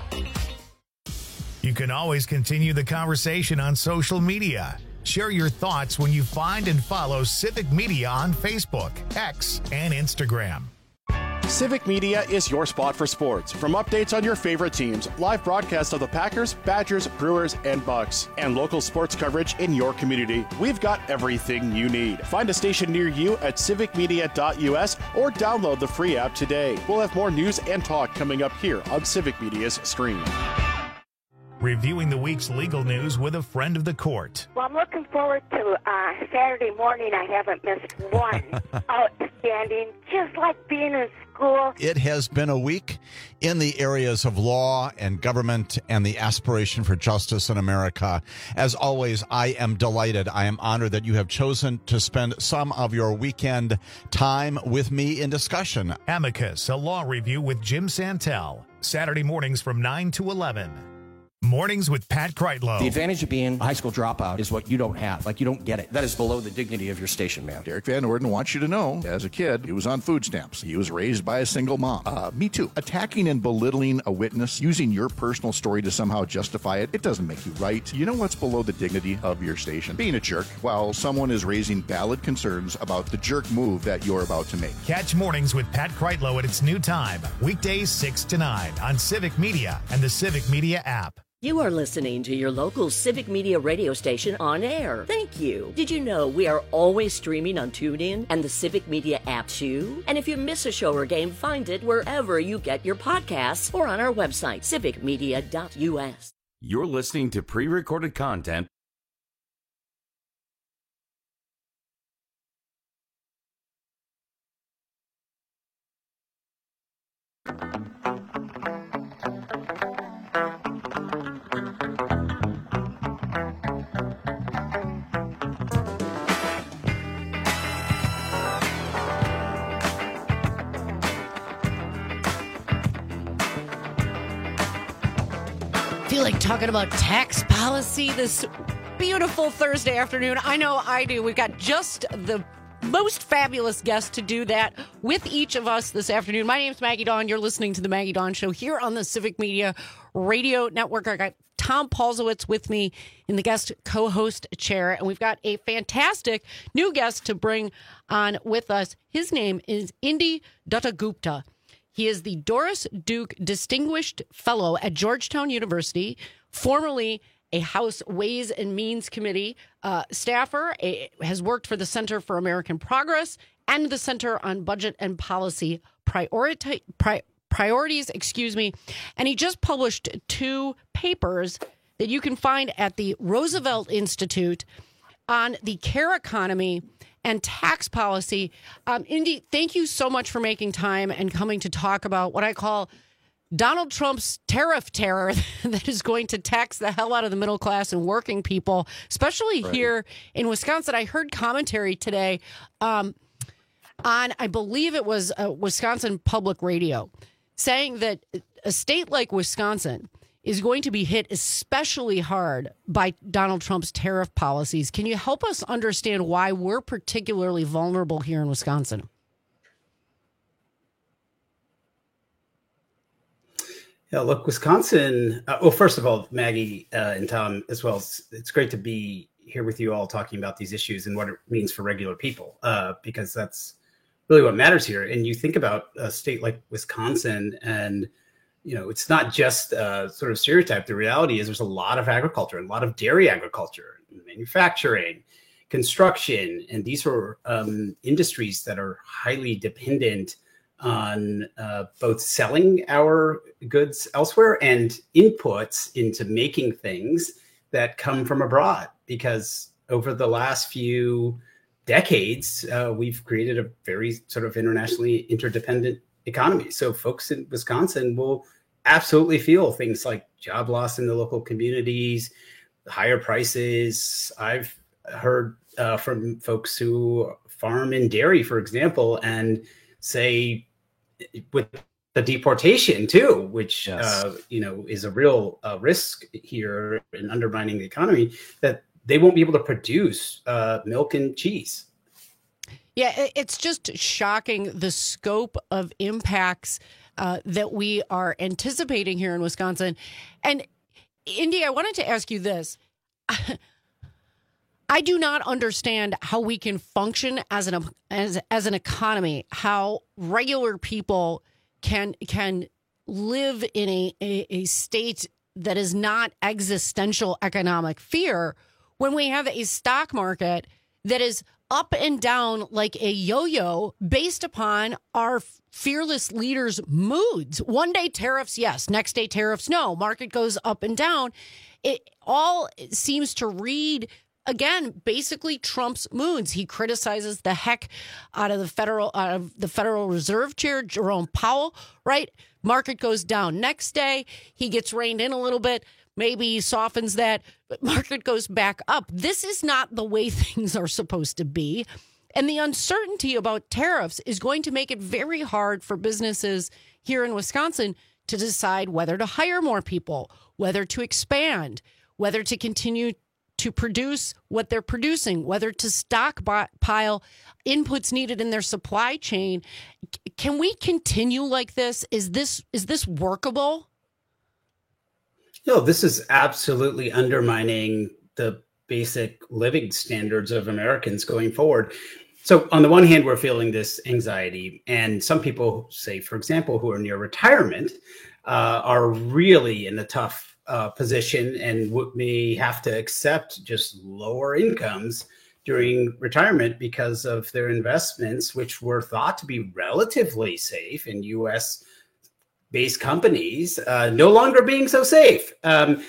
You can always continue the conversation on social media. Share your thoughts when you find and follow Civic Media on Facebook, X, and Instagram. Civic Media is your spot for sports. From updates on your favorite teams, live broadcasts of the Packers, Badgers, Brewers, and Bucks, and local sports coverage in your community, we've got everything you need. Find a station near you at civic media dot u s or download the free app today. We'll have more news and talk coming up here on Civic Media's stream. Reviewing the week's legal news with a friend of the court. Well, I'm looking forward to uh, Saturday morning. I haven't missed one. Outstanding, just like being in school. It has been a week in the areas of law and government and the aspiration for justice in America. As always, I am delighted. I am honored that you have chosen to spend some of your weekend time with me in discussion. Amicus, a law review with Jim Santel. Saturday mornings from nine to eleven. Mornings with Pat Kreitlow. The advantage of being a high school dropout is what you don't have. Like, you don't get it. That is below the dignity of your station, man. Derek Van Orden wants you to know, as a kid, he was on food stamps. He was raised by a single mom. Uh, me too. Attacking and belittling a witness, using your personal story to somehow justify it, it doesn't make you right. You know what's below the dignity of your station? Being a jerk while someone is raising valid concerns about the jerk move that you're about to make. Catch Mornings with Pat Kreitlow at its new time, weekdays six to nine on Civic Media and the Civic Media app. You are listening to your local Civic Media radio station on air. Thank you. Did you know we are always streaming on TuneIn and the Civic Media app too? And if you miss a show or game, find it wherever you get your podcasts or on our website, civic media dot u s. You're listening to pre-recorded content. Feel like talking about tax policy this beautiful Thursday afternoon. I know I do. We've got just the most fabulous guest to do that with each of us this afternoon. My name's Maggie Dawn. You're listening to the Maggie Dawn Show here on the Civic Media Radio Network. I got Tom Paulsowitz with me in the guest co-host chair, and we've got a fantastic new guest to bring on with us. His name is Indy Dattagupta. He is the Doris Duke Distinguished Fellow at Georgetown University, formerly a House Ways and Means Committee uh, staffer, a, has worked for the Center for American Progress and the Center on Budget and Policy Priority, pri- Priorities, excuse me. And he just published two papers that you can find at the Roosevelt Institute on the care economy and tax policy. Um, Indy, thank you so much for making time and coming to talk about what I call Donald Trump's tariff terror that is going to tax the hell out of the middle class and working people, especially right here in Wisconsin. I heard commentary today um, on, I believe it was uh, Wisconsin Public Radio, saying that a state like Wisconsin is going to be hit especially hard by Donald Trump's tariff policies. Can you help us understand why we're particularly vulnerable here in Wisconsin? Yeah, look, Wisconsin, uh, well, first of all, Maggie uh, and Tom as well, it's, it's great to be here with you all talking about these issues and what it means for regular people, uh, because that's really what matters here. And you think about a state like Wisconsin and, you know, it's not just uh, sort of stereotype. The reality is there's a lot of agriculture, a lot of dairy agriculture, manufacturing, construction, and these are um, industries that are highly dependent on uh, both selling our goods elsewhere and inputs into making things that come from abroad. Because over the last few decades, uh, we've created a very sort of internationally interdependent economy. So folks in Wisconsin will absolutely feel things like job loss in the local communities, higher prices. I've heard uh, from folks who farm in dairy, for example, and say with the deportation too, which yes. uh, you know is a real uh, risk here in undermining the economy, that they won't be able to produce uh, milk and cheese. Yeah, it's just shocking the scope of impacts uh, that we are anticipating here in Wisconsin. And Indy, I wanted to ask you this. I do not understand how we can function as an as as an economy, how regular people can can live in a, a, a state that is not existential economic fear when we have a stock market that is up and down like a yo-yo based upon our fearless leaders' moods. One day tariffs, yes. Next day tariffs, no. Market goes up and down. It all seems to read, again, basically Trump's moods. He criticizes the heck out of the federal out of the Federal Reserve Chair, Jerome Powell, right? Market goes down. Next day, he gets reined in a little bit. Maybe he softens that, but market goes back up. This is not the way things are supposed to be. And the uncertainty about tariffs is going to make it very hard for businesses here in Wisconsin to decide whether to hire more people, whether to expand, whether to continue to produce what they're producing, whether to stockpile inputs needed in their supply chain. Can we continue like this? Is this is this workable? No, this is absolutely undermining the basic living standards of Americans going forward. So on the one hand, we're feeling this anxiety, and some people say, for example, who are near retirement uh, are really in a tough Uh, position and would may have to accept just lower incomes during retirement because of their investments, which were thought to be relatively safe in U S based companies, uh, no longer being so safe. Um,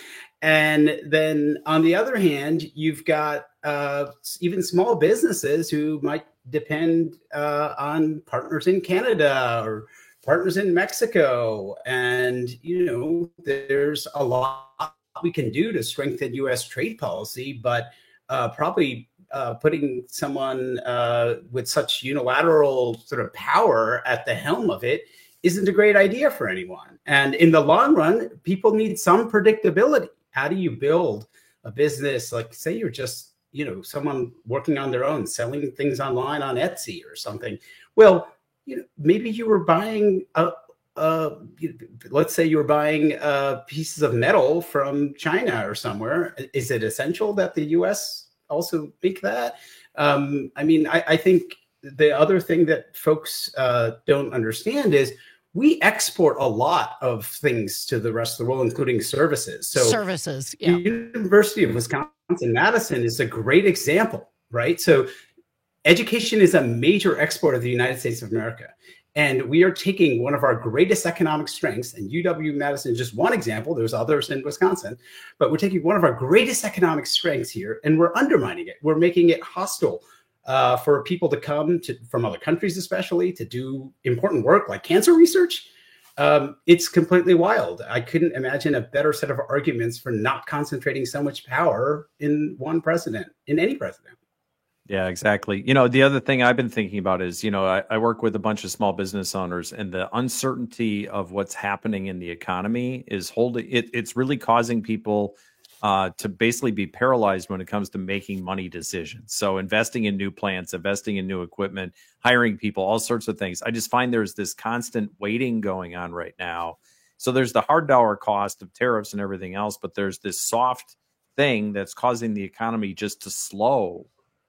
and then on the other hand, you've got uh, even small businesses who might depend uh, on partners in Canada or partners in Mexico. And, you know, there's a lot we can do to strengthen U S trade policy, but uh, probably uh, putting someone uh, with such unilateral sort of power at the helm of it isn't a great idea for anyone. And in the long run, people need some predictability. How do you build a business? Like, say you're just, you know, someone working on their own, selling things online on Etsy or something. Well, you know, maybe you were buying, a, a, let's say you were buying uh, pieces of metal from China or somewhere. Is it essential that the U S also make that? Um, I mean, I, I think the other thing that folks uh, don't understand is we export a lot of things to the rest of the world, including services. So services, yeah. The University of Wisconsin-Madison is a great example, right? So education is a major export of the United States of America. And we are taking one of our greatest economic strengths, and U W-Madison is just one example. There's others in Wisconsin, but we're taking one of our greatest economic strengths here, and we're undermining it. We're making it hostile uh, for people to come to, from other countries, especially to do important work like cancer research. Um, it's completely wild. I couldn't imagine a better set of arguments for not concentrating so much power in one president, in any president. Yeah, exactly. You know, the other thing I've been thinking about is, you know, I, I work with a bunch of small business owners, and the uncertainty of what's happening in the economy is holding it. It's really causing people uh, to basically be paralyzed when it comes to making money decisions. So investing in new plants, investing in new equipment, hiring people, all sorts of things. I just find there's this constant waiting going on right now. So there's the hard dollar cost of tariffs and everything else, but there's this soft thing that's causing the economy just to slow.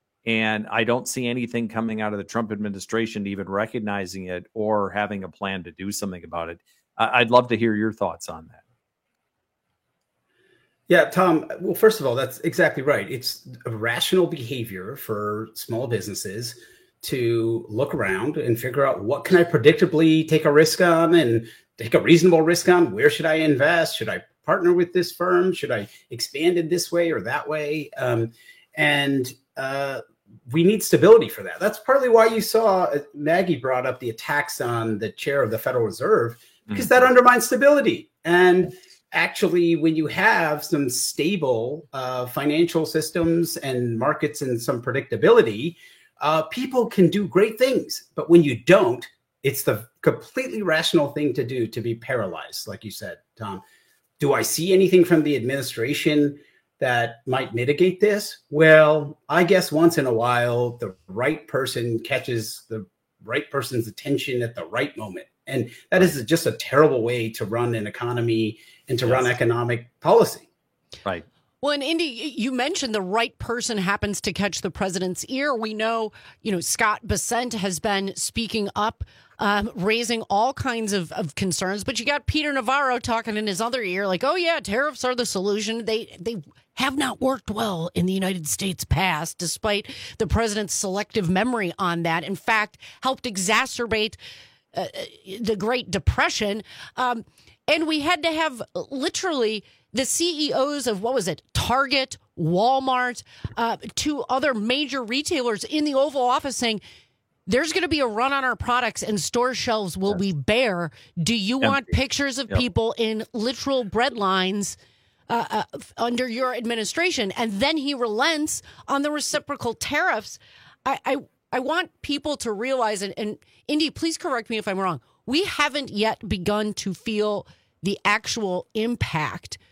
And I don't see anything coming out of the Trump administration even recognizing it or having a plan to do something about it. I'd love to hear your thoughts on that. Yeah, Tom, well, first of all, that's exactly right. It's a rational behavior for small businesses to look around and figure out what can I predictably take a risk on and take a reasonable risk on. Where should I invest? Should I partner with this firm? Should I expand in this way or that way? Um, and uh, we need stability for that. That's partly why you saw uh, Maggie brought up the attacks on the chair of the Federal Reserve, because mm-hmm. that undermines stability. And actually, when you have some stable uh, financial systems and markets and some predictability, uh, people can do great things. But when you don't, it's the completely rational thing to do to be paralyzed, like you said, Tom. Do I see anything from the administration that might mitigate this? Well, I guess once in a while, the right person catches the right person's attention at the right moment. And that is just a terrible way to run an economy and to yes. run economic policy. Right. Well, and Indy, you mentioned the right person happens to catch the president's ear. We know, you know, Scott Bessent has been speaking up, um, raising all kinds of, of concerns. But you got Peter Navarro talking in his other ear, like, oh, yeah, tariffs are the solution. They they have not worked well in the United States past, despite the president's selective memory on that. In fact, helped exacerbate uh, the Great Depression. Um, and we had to have literally the C E Os of, what was it, Target, Walmart, uh, two other major retailers in the Oval Office saying, there's going to be a run on our products and store shelves will yes. be bare. Do you Empty. want pictures of yep. people in literal bread lines uh, uh, under your administration? And then he relents on the reciprocal tariffs. I, I, I want people to realize, and, and Indy, please correct me if I'm wrong, we haven't yet begun to feel the actual impact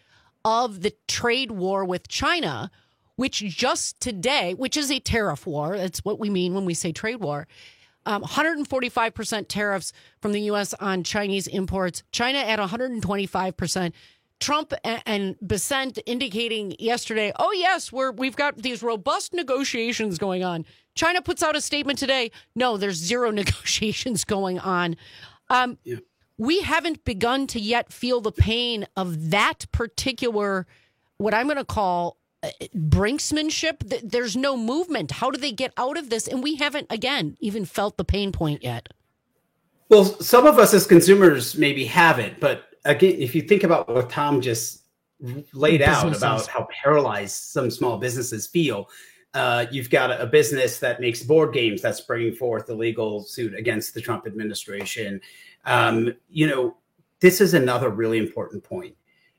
of the trade war with China, which just today, which is a tariff war, that's what we mean when we say trade war, um, one hundred forty-five percent tariffs from the U S on Chinese imports, China at one hundred twenty-five percent. Trump and Bessent indicating yesterday, oh, yes, we're, we've got these robust negotiations going on. China puts out a statement today. No, there's zero negotiations going on. Um, yeah. We haven't begun to yet feel the pain of that particular, what I'm going to call brinksmanship. There's no movement. How do they get out of this? And we haven't, again, even felt the pain point yet. Well, some of us as consumers maybe haven't, but again, if you think about what Tom just laid out about how paralyzed some small businesses feel, uh, you've got a business that makes board games that's bringing forth a legal suit against the Trump administration. Um, you know, this is another really important point.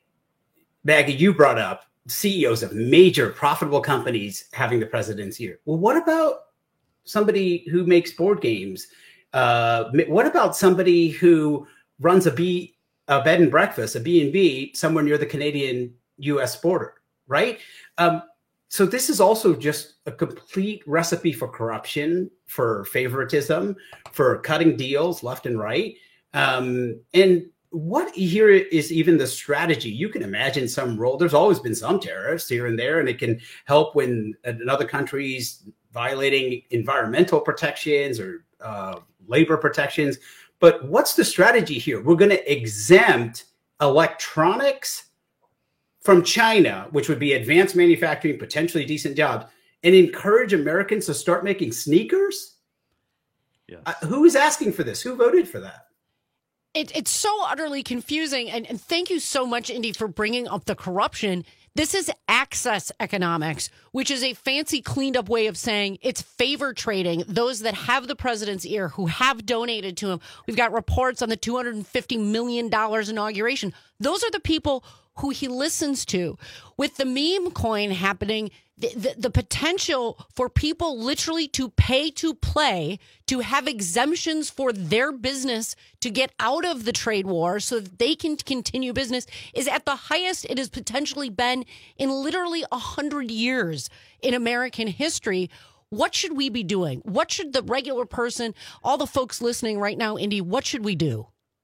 Maggie, you brought up C E Os of major profitable companies having the president's ear. Well, what about somebody who makes board games? Uh, what about somebody who runs a B a bed and breakfast, a B and B, somewhere near the Canadian U S border, right? Um, so this is also just a complete recipe for corruption, for favoritism, for cutting deals left and right. Um, and what here is even the strategy? You can imagine some role. There's always been some tariffs here and there, and it can help when another country's violating environmental protections or uh, labor protections. But what's the strategy here? We're going to exempt electronics from China, which would be advanced manufacturing, potentially decent jobs, and encourage Americans to start making sneakers? Yes. Uh, who is asking for this? Who voted for that? It, it's so utterly confusing. And, and thank you so much, Indy, for bringing up the corruption. This is access economics, which is a fancy cleaned up way of saying it's favor trading. Those that have the president's ear, who have donated to him. We've got reports on the two hundred fifty million dollars inauguration. Those are the people who he listens to. With the meme coin happening, the, the, the potential for people literally to pay to play, to have exemptions for their business to get out of the trade war so that they can continue business is at the highest it has potentially been in literally a hundred years in American history. What should we be doing? What should the regular person, all the folks listening right now, Indy, what should we do?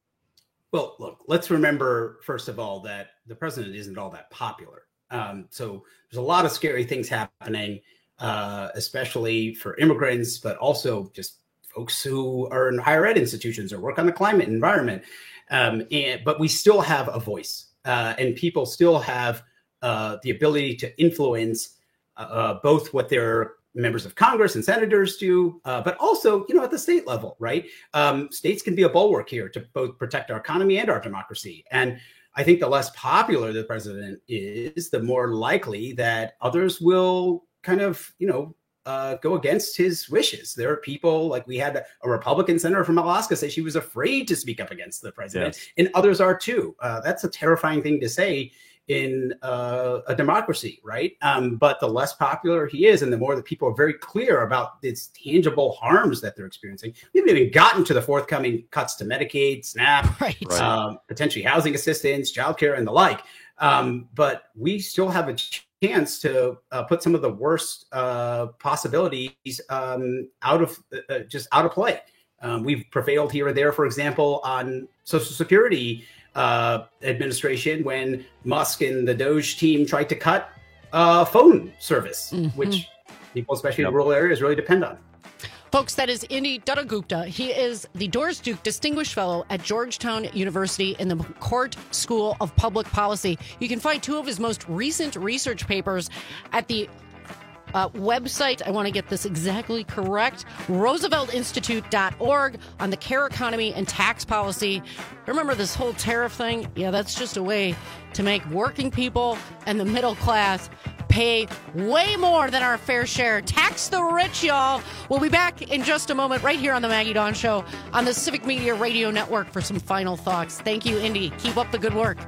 Well, look, let's remember, first of all, that the president isn't all that popular. Um, so there's a lot of scary things happening, uh, especially for immigrants, but also just folks who are in higher ed institutions or work on the climate and environment. Um, and, but we still have a voice, uh, and people still have uh, the ability to influence uh, both what their members of Congress and senators do, uh, but also, you know, at the state level, right? Um, states can be a bulwark here to both protect our economy and our democracy. And I think the less popular the president is, the more likely that others will kind of, you know, uh, go against his wishes. There are people, like we had a Republican senator from Alaska say she was afraid to speak up against the president, yes. And others are too. Uh, that's a terrifying thing to say in uh, a democracy, right? Um, but the less popular he is, and the more that people are very clear about its tangible harms that they're experiencing. We haven't even gotten to the forthcoming cuts to Medicaid, SNAP, right. um, potentially housing assistance, childcare, and the like. Um, but we still have a chance to uh, put some of the worst uh, possibilities um, out of uh, just out of play. Um, we've prevailed here or there, for example, on Social Security Uh, administration when Musk and the Doge team tried to cut uh, phone service, mm-hmm. which people, especially yep. in rural areas, really depend on. Folks, that is Indy Dutta-Gupta. He is the Doris Duke Distinguished Fellow at Georgetown University in the McCourt School of Public Policy. You can find two of his most recent research papers at the Uh, website, I want to get this exactly correct, roosevelt institute dot org, on the care economy and tax policy. Remember this whole tariff thing? Yeah, that's just a way to make working people and the middle class pay way more than our fair share. Tax the rich, y'all. We'll be back in just a moment right here on the Maggie Dawn Show on the Civic Media Radio Network for some final thoughts. Thank you, Indy. Keep up the good work.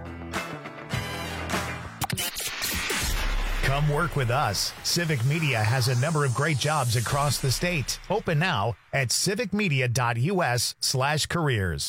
Come work with us. Civic Media has a number of great jobs across the state. Open now at civic media dot u s slash careers.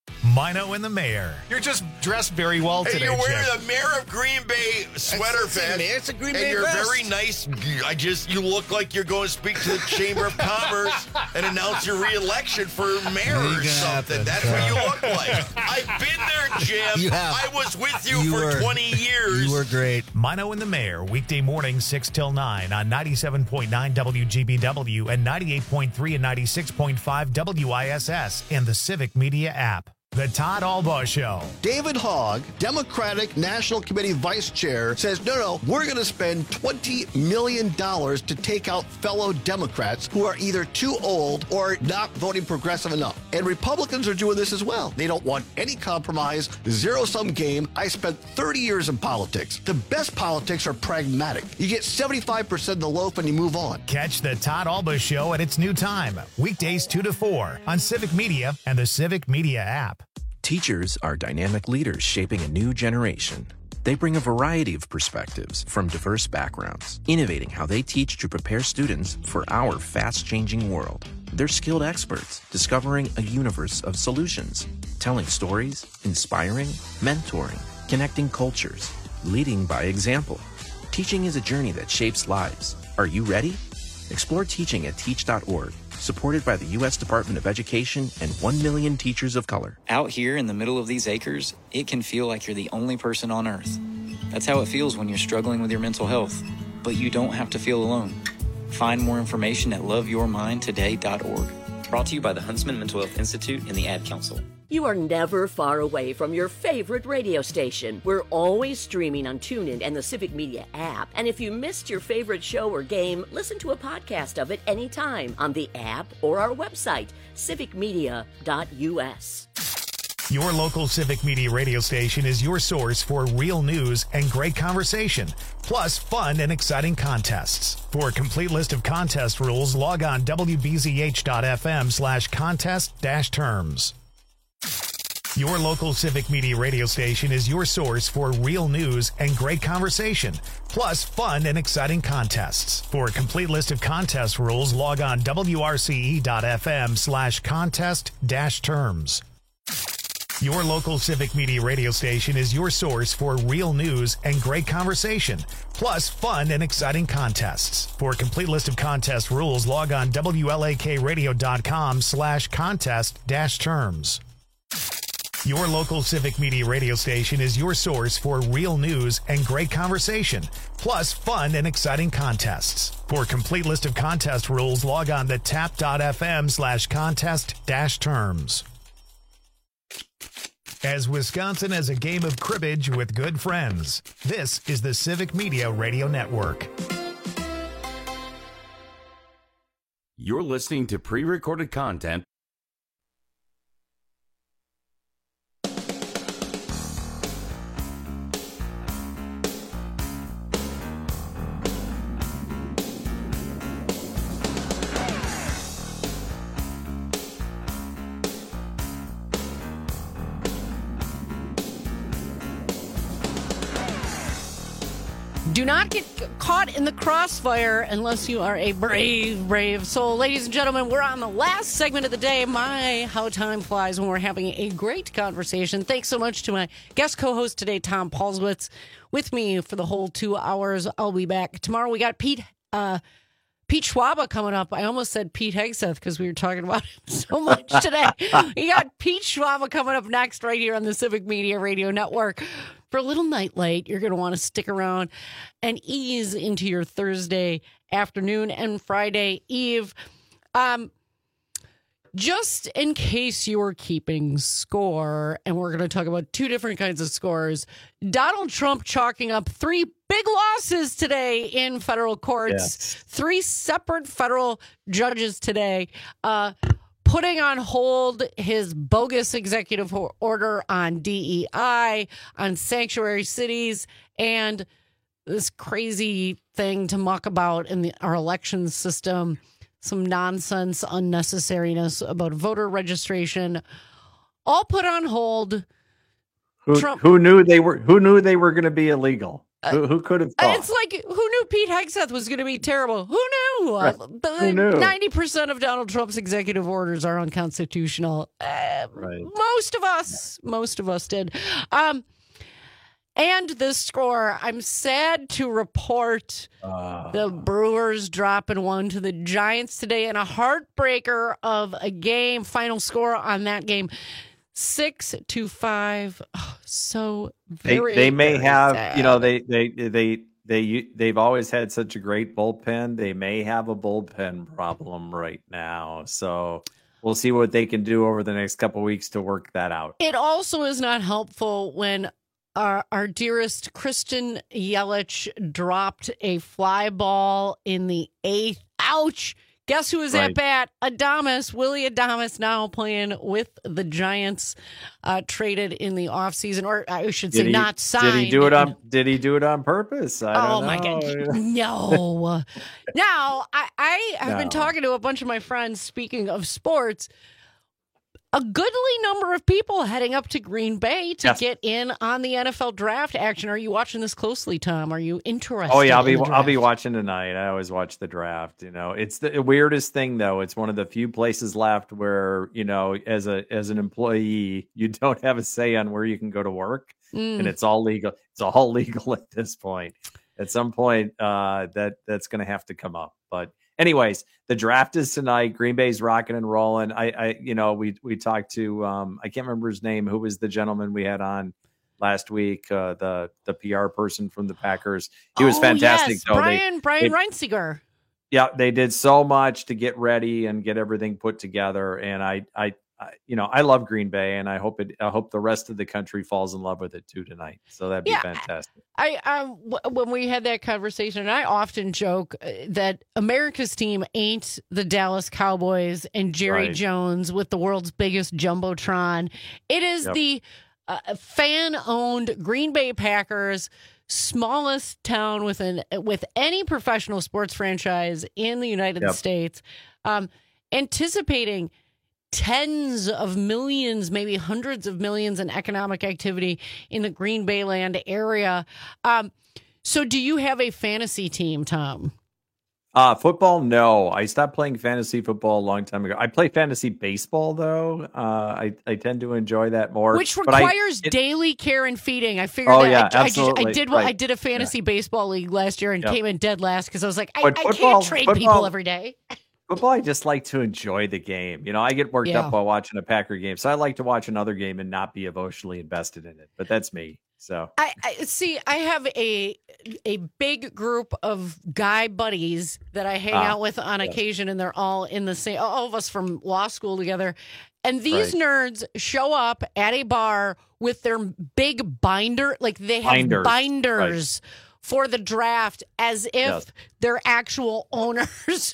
Mino and the Mayor. You're just dressed very well Hey, today, you're wearing Chip. the Mayor of Green Bay sweater It's- it's a vest. mayor- it's a Green and Bay you're vest. very nice. I just, you look like you're going to speak to the Chamber of Commerce and announce your re-election for mayor or Ain't gonna something. happen. That's what you look like. I've been there, Jim. You have. I was with you, You for were- twenty years. You were great. Mino and the Mayor, weekday mornings six till nine on ninety-seven point nine W G B W and ninety-eight point three and ninety-six point five W I S S and the Civic Media app. The Todd Albaugh Show. David Hogg, Democratic National Committee Vice Chair, says, no, no, we're going to spend twenty million dollars to take out fellow Democrats who are either too old or not voting progressive enough. And Republicans are doing this as well. They don't want any compromise, zero-sum game. I spent thirty years in politics. The best politics are pragmatic. You get seventy-five percent of the loaf and you move on. Catch the Todd Albaugh Show at its new time, weekdays two to four on Civic Media and the Civic Media app. Teachers are dynamic leaders shaping a new generation. They bring a variety of perspectives from diverse backgrounds, innovating how they teach to prepare students for our fast-changing world. They're skilled experts, discovering a universe of solutions, telling stories, inspiring, mentoring, connecting cultures, leading by example. Teaching is a journey that shapes lives. Are you ready? Explore teaching at teach dot org. Supported by the U S Department of Education and one million teachers of color. Out here in the middle of these acres, it can feel like you're the only person on Earth. That's how it feels when you're struggling with your mental health. But you don't have to feel alone. Find more information at love your mind today dot org. Brought to you by the Huntsman Mental Health Institute and the Ad Council. You are never far away from your favorite radio station. We're always streaming on TuneIn and the Civic Media app. And if you missed your favorite show or game, listen to a podcast of it anytime on the app or our website, civic media dot U S. Your local Civic Media radio station is your source for real news and great conversation, plus fun and exciting contests. For a complete list of contest rules, log on W B Z H dot F M slash contest dash terms. Your local Civic Media radio station is your source for real news and great conversation, plus fun and exciting contests. For a complete list of contest rules, log on W R C E dot F M slash contest dash terms. Your local Civic Media radio station is your source for real news and great conversation, plus fun and exciting contests. For a complete list of contest rules, log on W L A K radio dot com slash contest dash terms. Your local Civic Media radio station is your source for real news and great conversation, plus fun and exciting contests. For a complete list of contest rules, log on to tap dot F M slash contest dash terms. As Wisconsin has a game of cribbage with good friends, this is the Civic Media Radio Network. You're listening to pre-recorded content. Do not get caught in the crossfire unless you are a brave, brave soul. Ladies and gentlemen, we're on the last segment of the day. My, how time flies when we're having a great conversation. Thanks so much to my guest co-host today, Tom Paulswitz, with me for the whole two hours. I'll be back tomorrow. We got Pete uh, Pete Schwaba coming up. I almost said Pete Hegseth because we were talking about him so much today. We got Pete Schwaba coming up next right here on the Civic Media Radio Network. For a little night light, you're going to want to stick around and ease into your Thursday afternoon and Friday Eve. Um, just in case you're keeping score, and we're going to talk about two different kinds of scores, Donald Trump chalking up three big losses today in federal courts. Yes. Three separate federal judges today uh, putting on hold his bogus executive order on D E I, on sanctuary cities, and this crazy thing to muck about in the, our election system. Some nonsense, unnecessariness about voter registration, all put on hold. Who, Trump, who knew they were? Who knew they were going to be illegal? Uh, who, who could have thought? It's like who knew Pete Hegseth was going to be terrible. Who knew? Right. Uh, Who knew? ninety percent of Donald Trump's executive orders are unconstitutional. Uh, Right. Most of us, most of us did. Um, and the score, I'm sad to report Uh, the Brewers dropping one to the Giants today in a heartbreaker of a game. Final score on that game, six to five. Oh, so they very, they may very have, sad. you know, they they they they they've always had such a great bullpen. They may have a bullpen problem right now. So we'll see what they can do over the next couple of weeks to work that out. It also is not helpful when our, our dearest Kristen Yelich dropped a fly ball in the eighth. Ouch! Guess who is Right. at bat? Adames, Willie Adames, now playing with the Giants, uh, traded in the offseason, or I should say Did he, not signed. Did he do it on? Did he do it on purpose? I Oh don't my know. God! No. Now I, I have been No. talking to a bunch of my friends. Speaking of sports, a goodly number of people heading up to Green Bay to Yes. get in on the N F L draft action. Are you watching this closely, Tom? Are you interested? Oh yeah, I'll be in the I'll be draft? watching tonight. I always watch the draft. You know, it's the weirdest thing though. It's one of the few places left where, you know, as a as an employee, you don't have a say on where you can go to work, Mm. and it's all legal. It's all legal at this point. At some point, uh, that that's going to have to come up. But anyways, the draft is tonight. Green Bay's rocking and rolling. I, I you know, we we talked to um, I can't remember his name. Who was the gentleman we had on last week? Uh, the the P R person from the Packers. He was Oh, fantastic. Yes. though. They- Brian Brian they- Reinsiger. yeah, they did so much to get ready and get everything put together. And I, I, I you know, I love Green Bay, and I hope it. I hope the rest of the country falls in love with it too tonight. So that'd be Yeah, fantastic. I um w- when we had that conversation, and I often joke uh, that America's team ain't the Dallas Cowboys and Jerry Right. Jones with the world's biggest jumbotron. It is Yep. the uh, fan-owned Green Bay Packers, smallest town within with any professional sports franchise in the United Yep. States, um, anticipating tens of millions, maybe hundreds of millions in economic activity in the Green Bay land area. Um, so do you have a fantasy team, Tom? Uh, football, no. I stopped playing fantasy football a long time ago. I play fantasy baseball though. Uh, I I tend to enjoy that more, Which but I- requires it- daily care and feeding. I figured Oh, that yeah, I, I, just, I absolutely. did what I Right. did a fantasy baseball league last year and Yep. came in dead last because I was like, I, But I football- can't trade people football- every day. Football, I just like to enjoy the game. You know, I get worked Yeah. up while watching a Packer game, so I like to watch another game and not be emotionally invested in it. But that's me. So I, I see. I have a a big group of guy buddies that I hang Ah, out with on yeah. occasion, and they're all in the same. All of us from law school together, and these Right. nerds show up at a bar with their big binder, like they have Binders, binders. For the draft, as if Yes. they're actual owners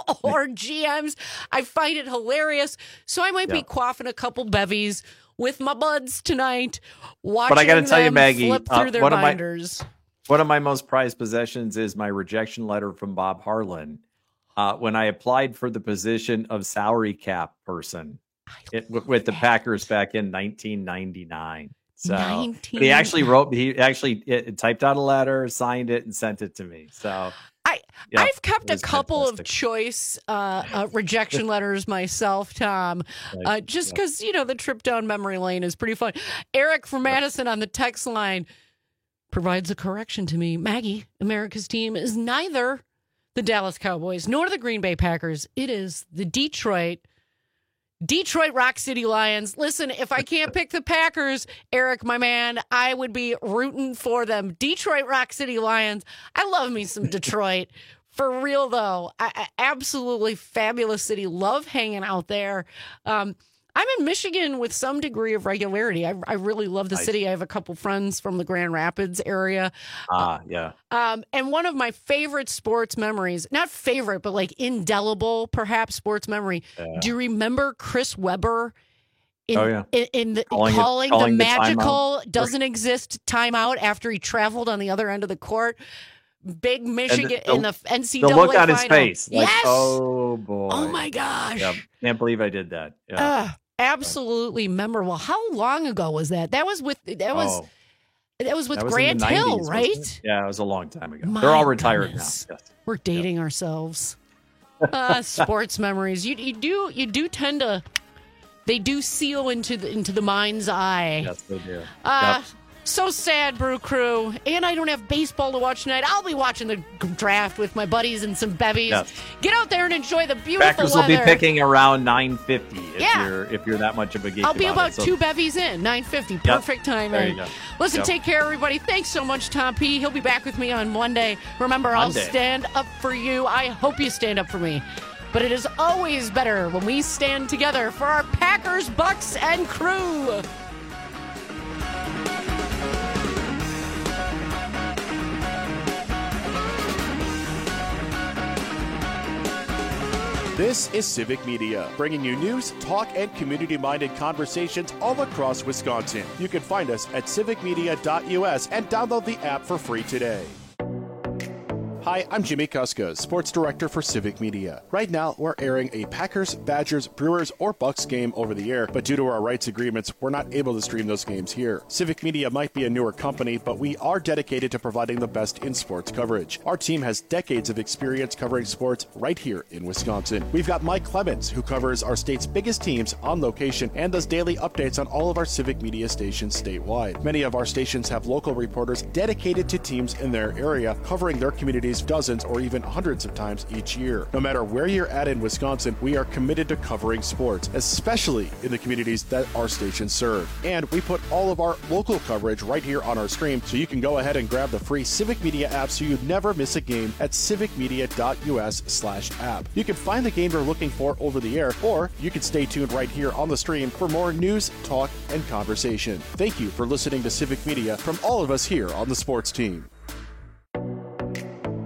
or G Ms. I find it hilarious. So I might be Yeah. quaffing a couple bevies with my buds tonight, watching But I gotta tell you, them Maggie, flip uh, through their one of my- binders. one of my most prized possessions is my rejection letter from Bob Harlan uh, when I applied for the position of salary cap person it, with, with the Packers back in nineteen ninety-nine. So but he actually wrote, he actually it, it typed out a letter, signed it, and sent it to me. So I yeah, I've kept it a was couple fantastic. of choice uh, uh, rejection letters myself, Tom, uh, Right, just yeah. because you know the trip down memory lane is pretty fun. Eric from Madison on the text line provides a correction to me. Maggie, America's team is neither the Dallas Cowboys nor the Green Bay Packers. It is the Detroit. Detroit Rock City Lions. Listen, if I can't pick the Packers, Eric, my man, I would be rooting for them. Detroit Rock City Lions. I love me some Detroit. For real, though. I, I, absolutely fabulous city. Love hanging out there. Um, I'm in Michigan with some degree of regularity. I, I really love the Nice. city. I have a couple friends from the Grand Rapids area. Ah, yeah. Um, and one of my favorite sports memories, not favorite, but like indelible, perhaps, sports memory. Yeah. Do you remember Chris Webber in, Oh, yeah. in, in the, Calling calling, it- calling the the timeout. magical doesn't exist timeout after he traveled on the other end of the court? Big Michigan the- in the N C double A The look on his final. face, like, yes. oh boy, Oh, my gosh. yeah, can't believe I did that. Yeah. Uh, absolutely memorable. How long ago was that? That was with that was Oh. That was with That was Grant in the Hill, nineties, right? wasn't it? Yeah, it was a long time ago. My They're all retired goodness. now. Yes. We're dating ourselves. Uh, sports memories. You you do you do tend to they do seal into the into the mind's eye. Yes, they do. Uh, Yep. So sad, Brew Crew. And I don't have baseball to watch tonight. I'll be watching the draft with my buddies and some bevies. Yes. Get out there and enjoy the beautiful Packers weather. will be picking around nine fifty if Yeah. you're if you're that much of a geek. I'll be about it, so- two bevies in, nine fifty. Perfect timing. There you go. Listen, Yep. take care, everybody. Thanks so much, Tom P. He'll be back with me on Monday. Remember, Monday. I'll stand up for you. I hope you stand up for me. But it is always better when we stand together for our Packers, Bucks, and crew. This is Civic Media, bringing you news, talk, and community-minded conversations all across Wisconsin. You can find us at civic media dot U S and download the app for free today. Hi, I'm Jimmy Kuska, Sports Director for Civic Media. Right now, we're airing a Packers, Badgers, Brewers, or Bucks game over the air, but due to our rights agreements, we're not able to stream those games here. Civic Media might be a newer company, but we are dedicated to providing the best in sports coverage. Our team has decades of experience covering sports right here in Wisconsin. We've got Mike Clemens, who covers our state's biggest teams on location and does daily updates on all of our Civic Media stations statewide. Many of our stations have local reporters dedicated to teams in their area, covering their communities dozens or even hundreds of times each year. No matter where you're at in Wisconsin, we are committed to covering sports, especially in the communities that our stations serve. And we put all of our local coverage right here on our stream, so you can go ahead and grab the free Civic Media app so you never miss a game at civic media dot U S slash app. You can find the game you're looking for over the air, or you can stay tuned right here on the stream for more news, talk, and conversation. Thank you for listening to Civic Media from all of us here on the sports team.